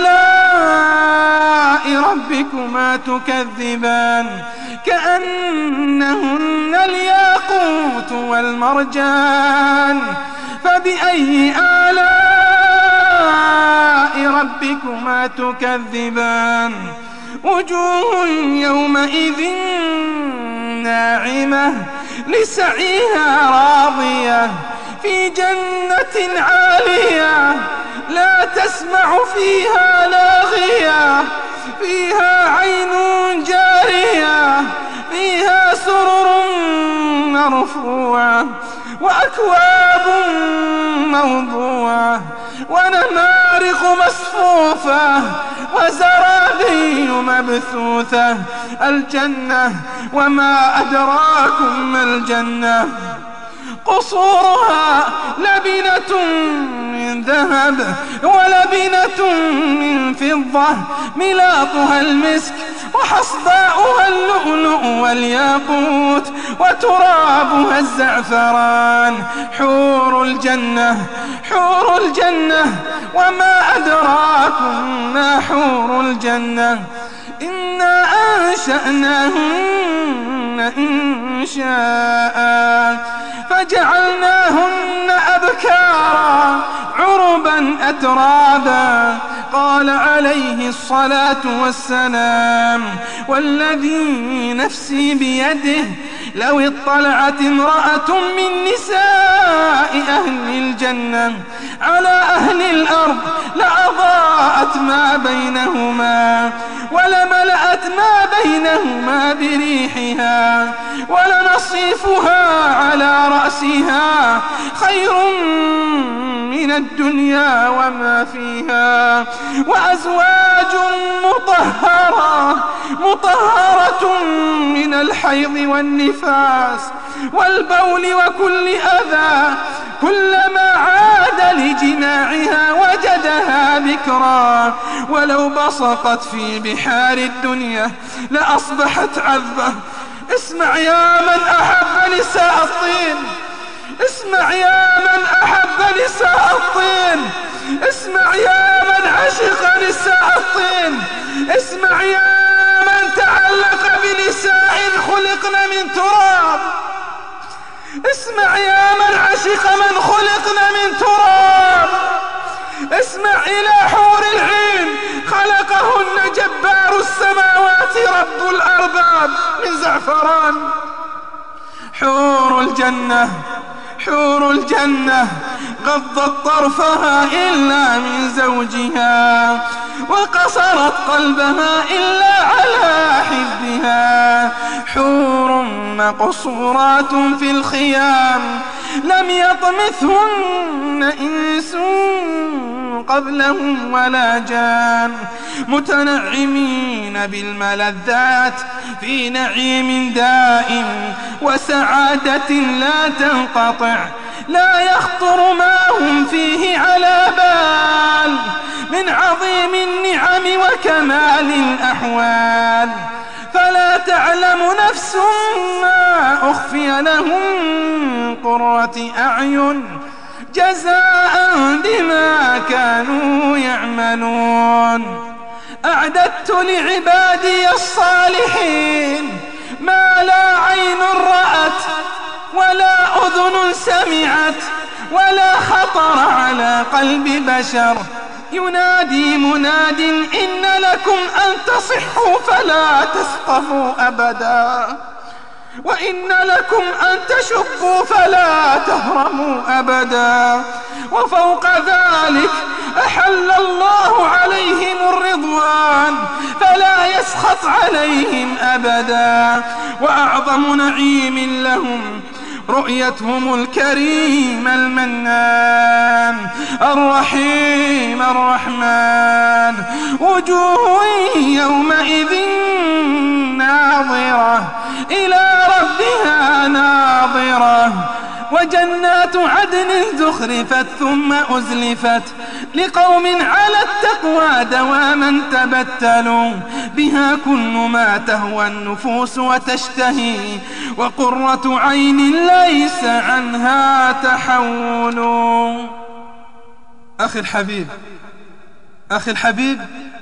آلاء ربكما تكذبان كأنهن الياقوت والمرجان فبأي آلاء ربكما تكذبان وجوه يومئذ ناعمة لسعيها راضية في جنة عالية لا تسمع فيها لاغية فيها عين جارية فيها سرر مرفوعة وأكواب موضوعة ونمارق مصفوفة وزرابي مبثوثة الجنة وما أدراكم ما الجنة قصورها لبنة من ذهب ولبنة من فضة ملاطها المسك وحصباؤها اللؤلؤ والياقوت وترابها الزعفران حور الجنة حور الجنة وما أدراكم ما حور الجنة إنا أنشأناهن إنشاء فجعلناهن أبكارا عربا أترابا قال عليه الصلاة والسلام والذي نفسي بيده لو اطلعت امرأة من نساء أهل الجنة على أهل الأرض لأضاءت ما بينهما ولملأت ما بينهما بريحها ولنصيفها على رأسها خير من الدنيا وما فيها وأزواج مطهرة مطهرة من الحيض والنفاس والبول وكل أذى كلما عاد لجماعها وجدها بكرا ولو بصقت في بحار الدنيا لأصبحت عذبة اسمع يا من أحب نساء الطين اسمع يا من أحب نساء الطين اسمع يا من عشق نساء الطين اسمع يا من تعلق بنساء خلقن من تراب اسمع يا من عشق من خلقن من تراب اسمع إلى حور العين خلقهن جبار السماوات رب الأرباب من زعفران حور الجنة حور الجنة غضت طرفها إلا من زوجها وقصرت قلبها إلا على حبها حور مقصورات في الخيام لم يطمثهن إنس قبلهم ولا جان متنعمين بالملذات في نعيم دائم وسعادة لا تنقطع لا يخطر ما هم فيه على بال من عظيم النعم وكمال الأحوال فلا تعلم نفس ما أخفي لهم قرة أعين جزاء بما كانوا يعملون أعددت لعبادي الصالحين ما لا عين رأت ولا أذن سمعت ولا خطر على قلب بشر ينادي مناد إن لكم أن تصحوا فلا تسقموا أبدا وإن لكم أن تشبوا فلا تهرموا أبدا وفوق ذلك أحل الله عليهم الرضوان فلا يسخط أبدا. وأعظم نعيم لهم رؤيتهم الكريم المنان الرحيم الرحمن، وجوه يومئذ ناظرة إلى ربها ناظرة، وجنات عدن زخرفت ثم أزلفت لقوم على التقوى دواما تبتلوا، بها كل ما تهوى النفوس وتشتهي، وقرة عين ليس عنها تحول. أخي الحبيب أخي الحبيب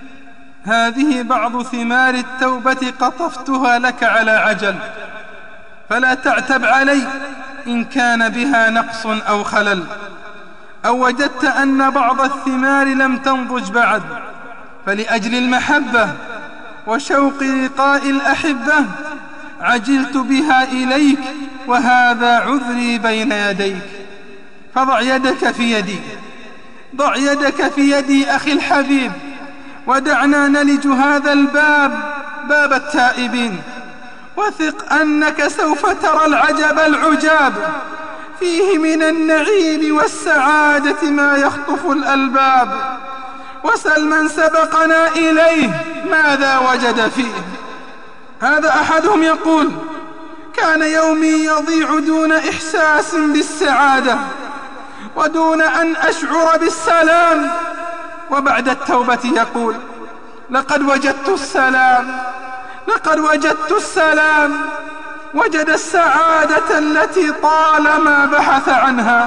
هذه بعض ثمار التوبة قطفتها لك على عجل، فلا تعتب علي إن كان بها نقص أو خلل، أو وجدت أن بعض الثمار لم تنضج بعد، فلأجل المحبة وشوق لقاء الأحبة عجلت بها إليك، وهذا عذري بين يديك. فضع يدك في يدي، ضع يدك في يدي أخي الحبيب، ودعنا نلج هذا الباب، باب التائبين، وثق أنك سوف ترى العجب العجاب فيه من النعيم والسعادة ما يخطف الألباب. وسل من سبقنا إليه ماذا وجد فيه. هذا أحدهم يقول: كان يومي يضيع دون إحساس بالسعادة ودون أن أشعر بالسلام. وبعد التوبة يقول: لقد وجدت السلام، لقد وجدت السلام، وجد السعادة التي طالما بحث عنها.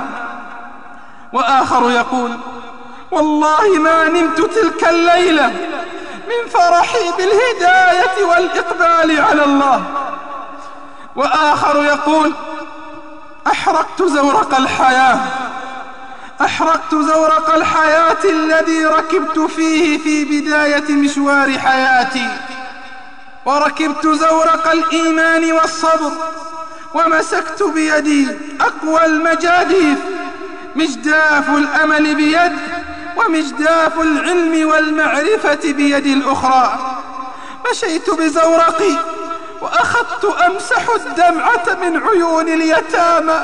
وآخر يقول: والله ما نمت تلك الليلة من فرحي بالهداية والإقبال على الله. وآخر يقول: أحرقت زورق الحياة، أحرقت زورق الحياة الذي ركبت فيه في بداية مشوار حياتي، وركبت زورق الإيمان والصبر، ومسكت بيدي أقوى المجاديف، مجداف الأمل بيد، ومجداف العلم والمعرفة بيد الأخرى. مشيت بزورقي وأخذت أمسح الدمعة من عيون اليتامى،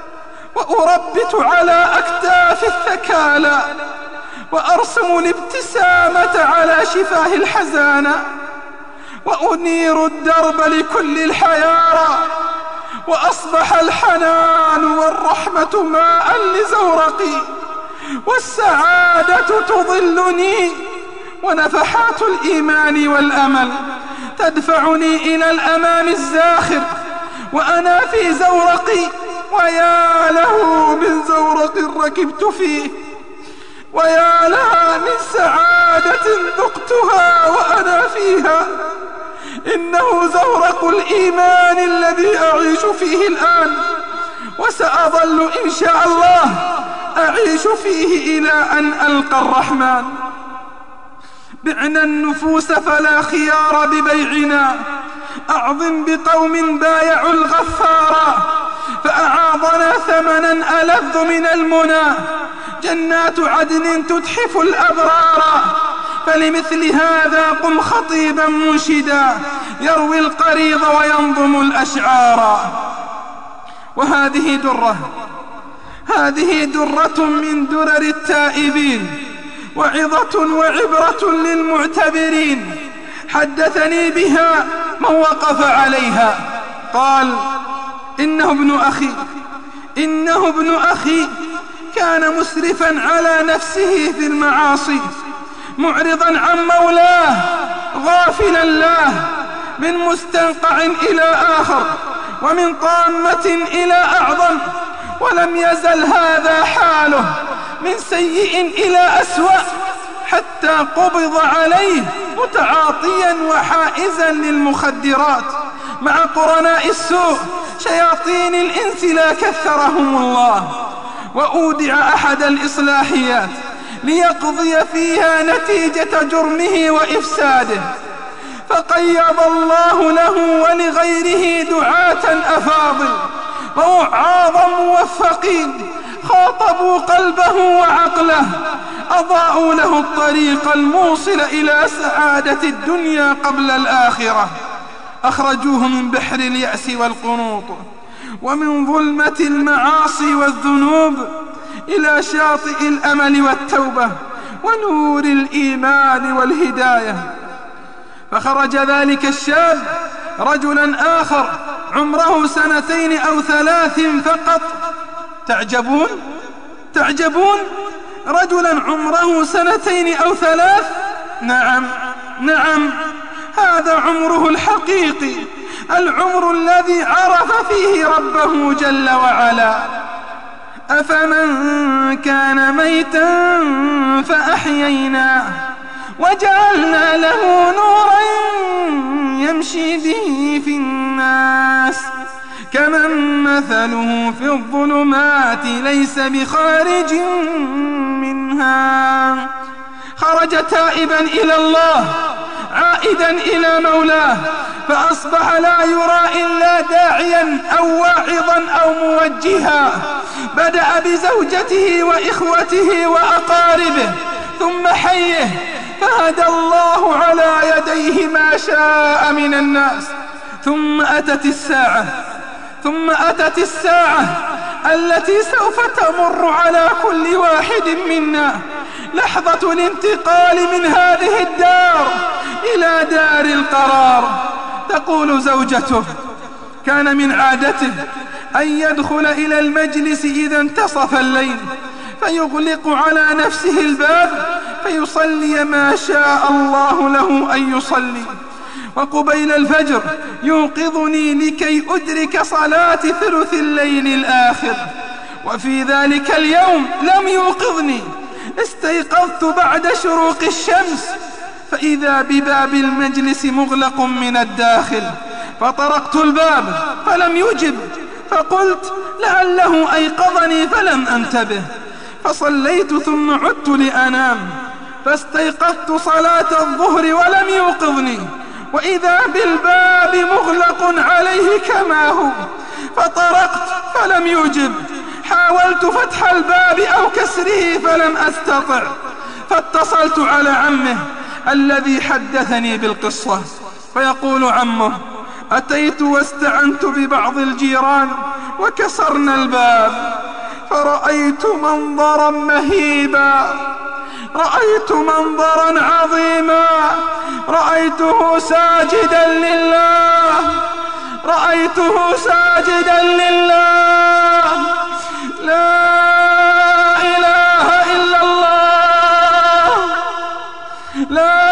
وأربت على أكتاف الثكالى، وأرسم الابتسامة على شفاه الحزانة، وأنير الدرب لكل الحيارى، وأصبح الحنان والرحمة ماء لزورقي، والسعادة تظلني، ونفحات الإيمان والأمل تدفعني إلى الأمام الزاخر، وأنا في زورقي، ويا له من زورق ركبت فيه، ويا لها من سعادة ذقتها وأنا فيها. إنه زورق الإيمان الذي أعيش فيه الآن، وسأظل إن شاء الله أعيش فيه إلى أن ألقى الرحمن. بعنا النفوس فلا خيار ببيعنا، أعظم بقوم بايعوا الغفار، فأعاضنا ثمنا ألذ من المنى، جنات عدن تتحف الأبرار. فلمثل هذا قم خطيبا منشدا، يروي القريض وينظم الأشعار. وهذه درة، هذه درة من درر التائبين، وعظة وعبرة للمعتبرين. حدثني بها من وقف عليها، قال: إنه ابن أخي إنه ابن أخي كان مسرفا على نفسه في المعاصي، معرضا عن مولاه، غافلا له، من مستنقع إلى آخر، ومن طامة إلى أعظم، ولم يزل هذا حاله من سيء إلى أسوأ، حتى قبض عليه متعاطيا وحائزا للمخدرات مع قرناء السوء شياطين الإنس لا كثرهم الله، وأودع أحد الإصلاحيات ليقضي فيها نتيجة جرمه وإفساده، فقيض الله له ولغيره دعاة أفاضل ووعاظا موفقين، خاطبوا قلبه وعقله، أضاءوا له الطريق الموصل إلى سعادة الدنيا قبل الآخرة. أخرجوه من بحر اليأس والقنوط ومن ظلمة المعاصي والذنوب إلى شاطئ الأمل والتوبة ونور الإيمان والهداية. فخرج ذلك الشاب رجلا آخر عمره سنتين أو ثلاث فقط. تعجبون تعجبون رجلا عمره سنتين أو ثلاث؟ نعم نعم، هذا عمره الحقيقي، العمر الذي عرف فيه ربه جل وعلا. أفمن كان ميتا فأحييناه وجعلنا له نورا يمشي به في الناس كمن مثله في الظلمات ليس بخارج منها. خرج تائبا إلى الله عائدا إلى مولاه، فأصبح لا يرى إلا داعيا أو واعظا أو موجها. بدأ بزوجته وإخوته وأقاربه ثم حيه، فهدى الله على يديه ما شاء من الناس. ثم أتت الساعة ثم أتت الساعة التي سوف تمر على كل واحد منا، لحظة الانتقال من هذه الدار إلى دار القرار. تقول زوجته: كان من عادته أن يدخل إلى المجلس إذا انتصف الليل فيغلق على نفسه الباب فيصلي ما شاء الله له أن يصلي، وقبيل الفجر يوقظني لكي أدرك صلاة ثلث الليل الآخر. وفي ذلك اليوم لم يوقظني، استيقظت بعد شروق الشمس فإذا بباب المجلس مغلق من الداخل، فطرقت الباب فلم يجب، فقلت لعله أيقظني فلم أنتبه، فصليت ثم عدت لأنام، فاستيقظت صلاة الظهر ولم يوقظني، وإذا بالباب مغلق عليه كما هو، فطرقت فلم يجب، حاولت فتح الباب أو كسره فلم أستطع، فاتصلت على عمه الذي حدثني بالقصة، فيقول عمه: أتيت واستعنت ببعض الجيران وكسرنا الباب، فرأيت منظرا مهيبا، رأيت منظرا عظيما، رأيته ساجدا لله، رأيته ساجدا لله، لا إله إلا الله، لا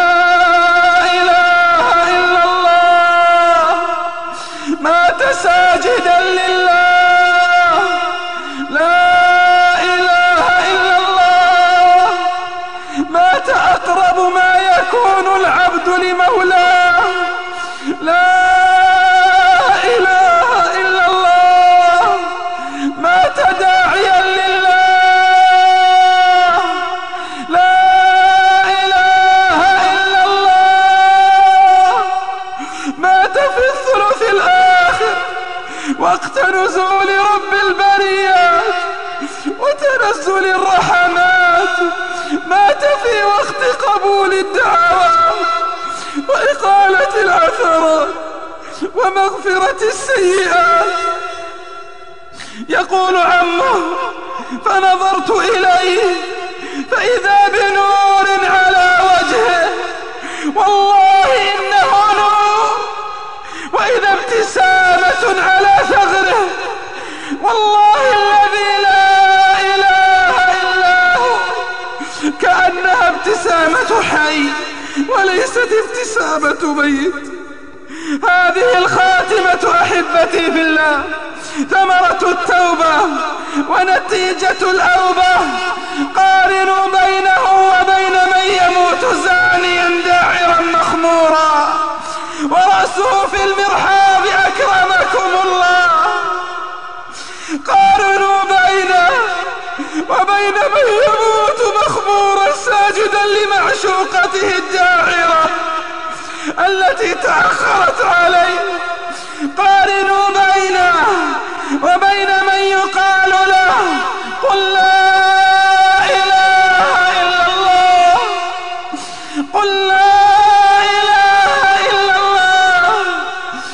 إله إلا الله، مات ساجدا لله، لا إله إلا الله، مات أقرب ما يكون العبد لمولاه، لا إله إلا الله، مات داعيا لله، لا إله إلا الله، مات في الثلث الآخر وقت نزول رب البريات وتنزل الرحمات، مات في وقت قبول الدعوات وإقالة العثرات ومغفرة السيئات. يقول عمه: فنظرت إليه فإذا بنور على وجهه، والله إنه نور، وإذا ابتسامة على ثغره، والله الذي لا إله إلا هو، كأنها ابتسامة حي وليست ابتسامة ميت. هذه الخاتمة أحبتي في الله ثمرة التوبة ونتيجة الأوبة. قارنوا بينه وبين من يموت زانيا داعرا مخمورا ورأسه في المرحاض أكرمكم الله. قارنوا بينه وبين من يموت مخمورا ساجدا لمعشوقته الداعرة التي تأخرت عليه. قارنوا بينه وبين من يقال له: قل لا إله إلا الله، قل لا إله إلا الله،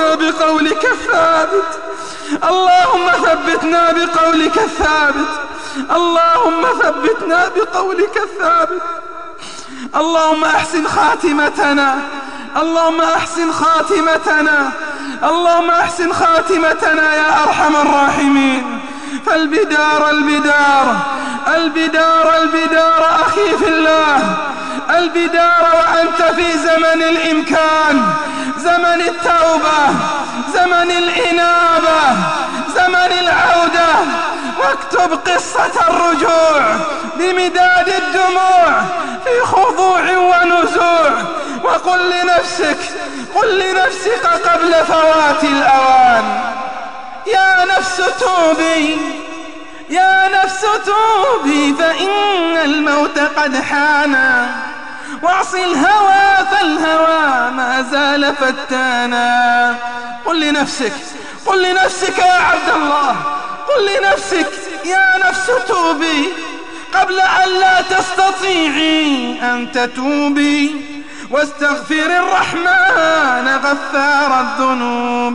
ثبتنا بقولك الثابت، اللهم ثبتنا بقولك الثابت، اللهم ثبتنا بقولك الثابت. اللهم أحسن خاتمتنا، اللهم أحسن خاتمتنا، اللهم أحسن خاتمتنا يا أرحم الراحمين. فالبدار البدار البدار البدار أخي في الله، البدار وأنت في زمن الإمكان، زمن التوبة، زمن الإنابة، زمن العودة، واكتب قصة الرجوع بمداد الدموع في خضوع ونزوع، وقل لنفسك قل لنفسك قبل فوات الأوان: يا نفس توبي، يا نفس توبي، فإن الموت قد حانا، واعصي الهوى فالهوى ما زال فتانا. قل لنفسك قل لنفسك يا عبد الله، قل لنفسك يا نفس توبي قبل أن لا تستطيعي أن تتوبي، واستغفر الرحمن غفار الذنوب.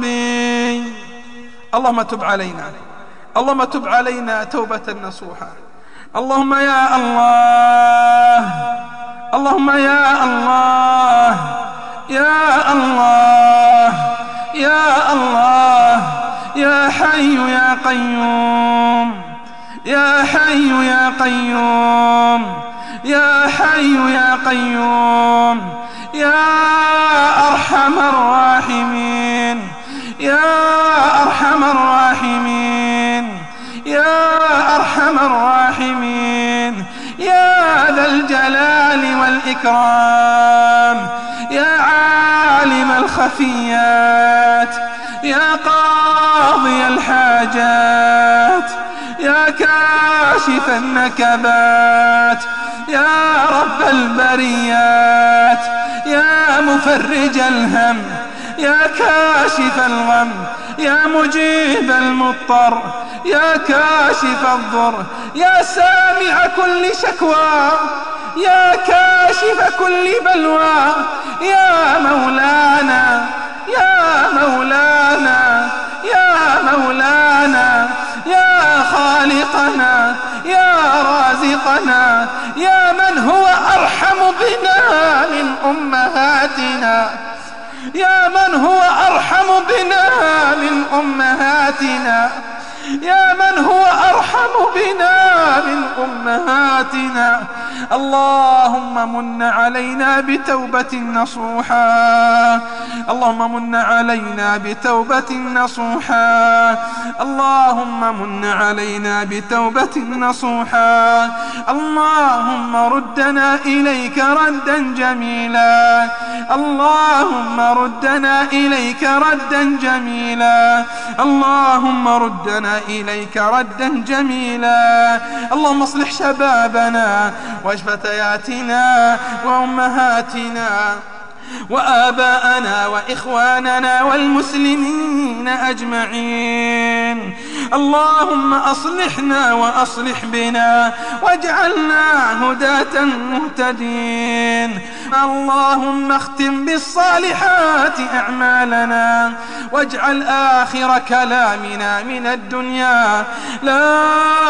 اللهم تب علينا، اللهم تب علينا توبة نصوحة. اللهم يا الله، اللهم يا الله، يا الله، يا الله، يا حي يا قيوم، يا حي يا قيوم، يا حي يا قيوم، يا أرحم الراحمين، يا أرحم الراحمين، يا أرحم الراحمين، يا ذا الجلال والإكرام، يا عالم الخفيات، يا قاضي الحاجات، يا كاشف النكبات، يا رب البريات، يا مفرج الهم، يا كاشف الغم، يا مجيب المضطر، يا كاشف الضر، يا سامع كل شكوى، يا كاشف كل بلوى، يا مولانا، يا مولانا، يا مولانا، يا خالقنا، يا رازقنا، يا من هو أرحم بنا من أمهاتنا، يا من هو أرحم بنا من أمهاتنا، يا من هو أرحم بنا من أمهاتنا. اللهم من علينا بتوبة نصوحا، اللهم من علينا بتوبة نصوحا، اللهم من علينا بتوبة نصوحا. اللهم ردنا إليك ردا جميلا، اللهم ردنا إليك ردا جميلا، اللهم ردنا إليك ردا جميلا. اللهم اصلح شبابنا وفتياتنا وأمهاتنا وآباءنا وإخواننا والمسلمين أجمعين. اللهم أصلحنا وأصلح بنا واجعلنا هداة مهتدين. اللهم اختم بالصالحات أعمالنا واجعل آخر كلامنا من الدنيا لا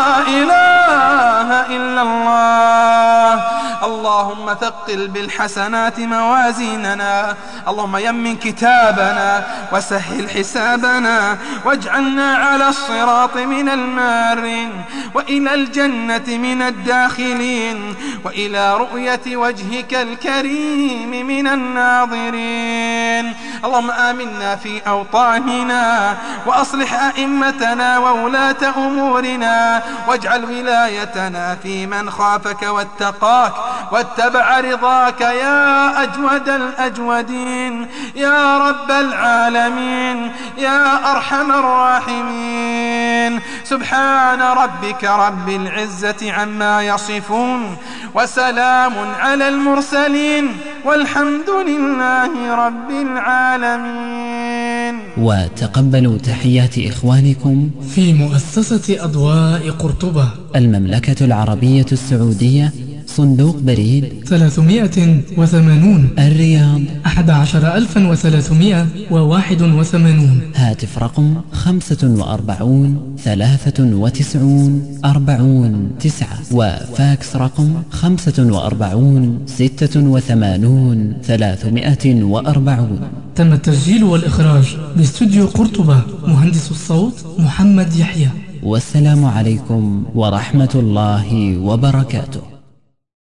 إله إلا الله. اللهم ثقل بالحسنات موازيننا، اللهم يمن كتابنا وسهل حسابنا واجعلنا على الصراط من المارين وإلى الجنة من الداخلين وإلى رؤية وجهك الكريم من الناظرين. اللهم آمنا في أوطاننا وأصلح أئمتنا وولاة أمورنا واجعل ولايتنا في من خافك واتقاك واتبع رضاك يا أجود الأجودين يا رب العالمين يا أرحم الراحمين. سبحان ربك رب العزة عما يصفون وسلام على المرسلين والحمد لله رب العالمين. وتقبلوا تحيات إخوانكم في مؤسسة أضواء قرطبة المملكة العربية السعودية، صندوق بريد ثلاثمائة وثمانون الرياض أحد عشر ألفا وثلاثمائة وواحد وثمانون. هاتف رقم خمسة وأربعون ثلاثة وتسعون أربعون تسعة. وفاكس رقم خمسة وأربعون ستة وثمانون ثلاثمائة وأربعون. تم التسجيل والإخراج باستوديو قرطبة. مهندس الصوت محمد يحيى. والسلام عليكم ورحمة الله وبركاته.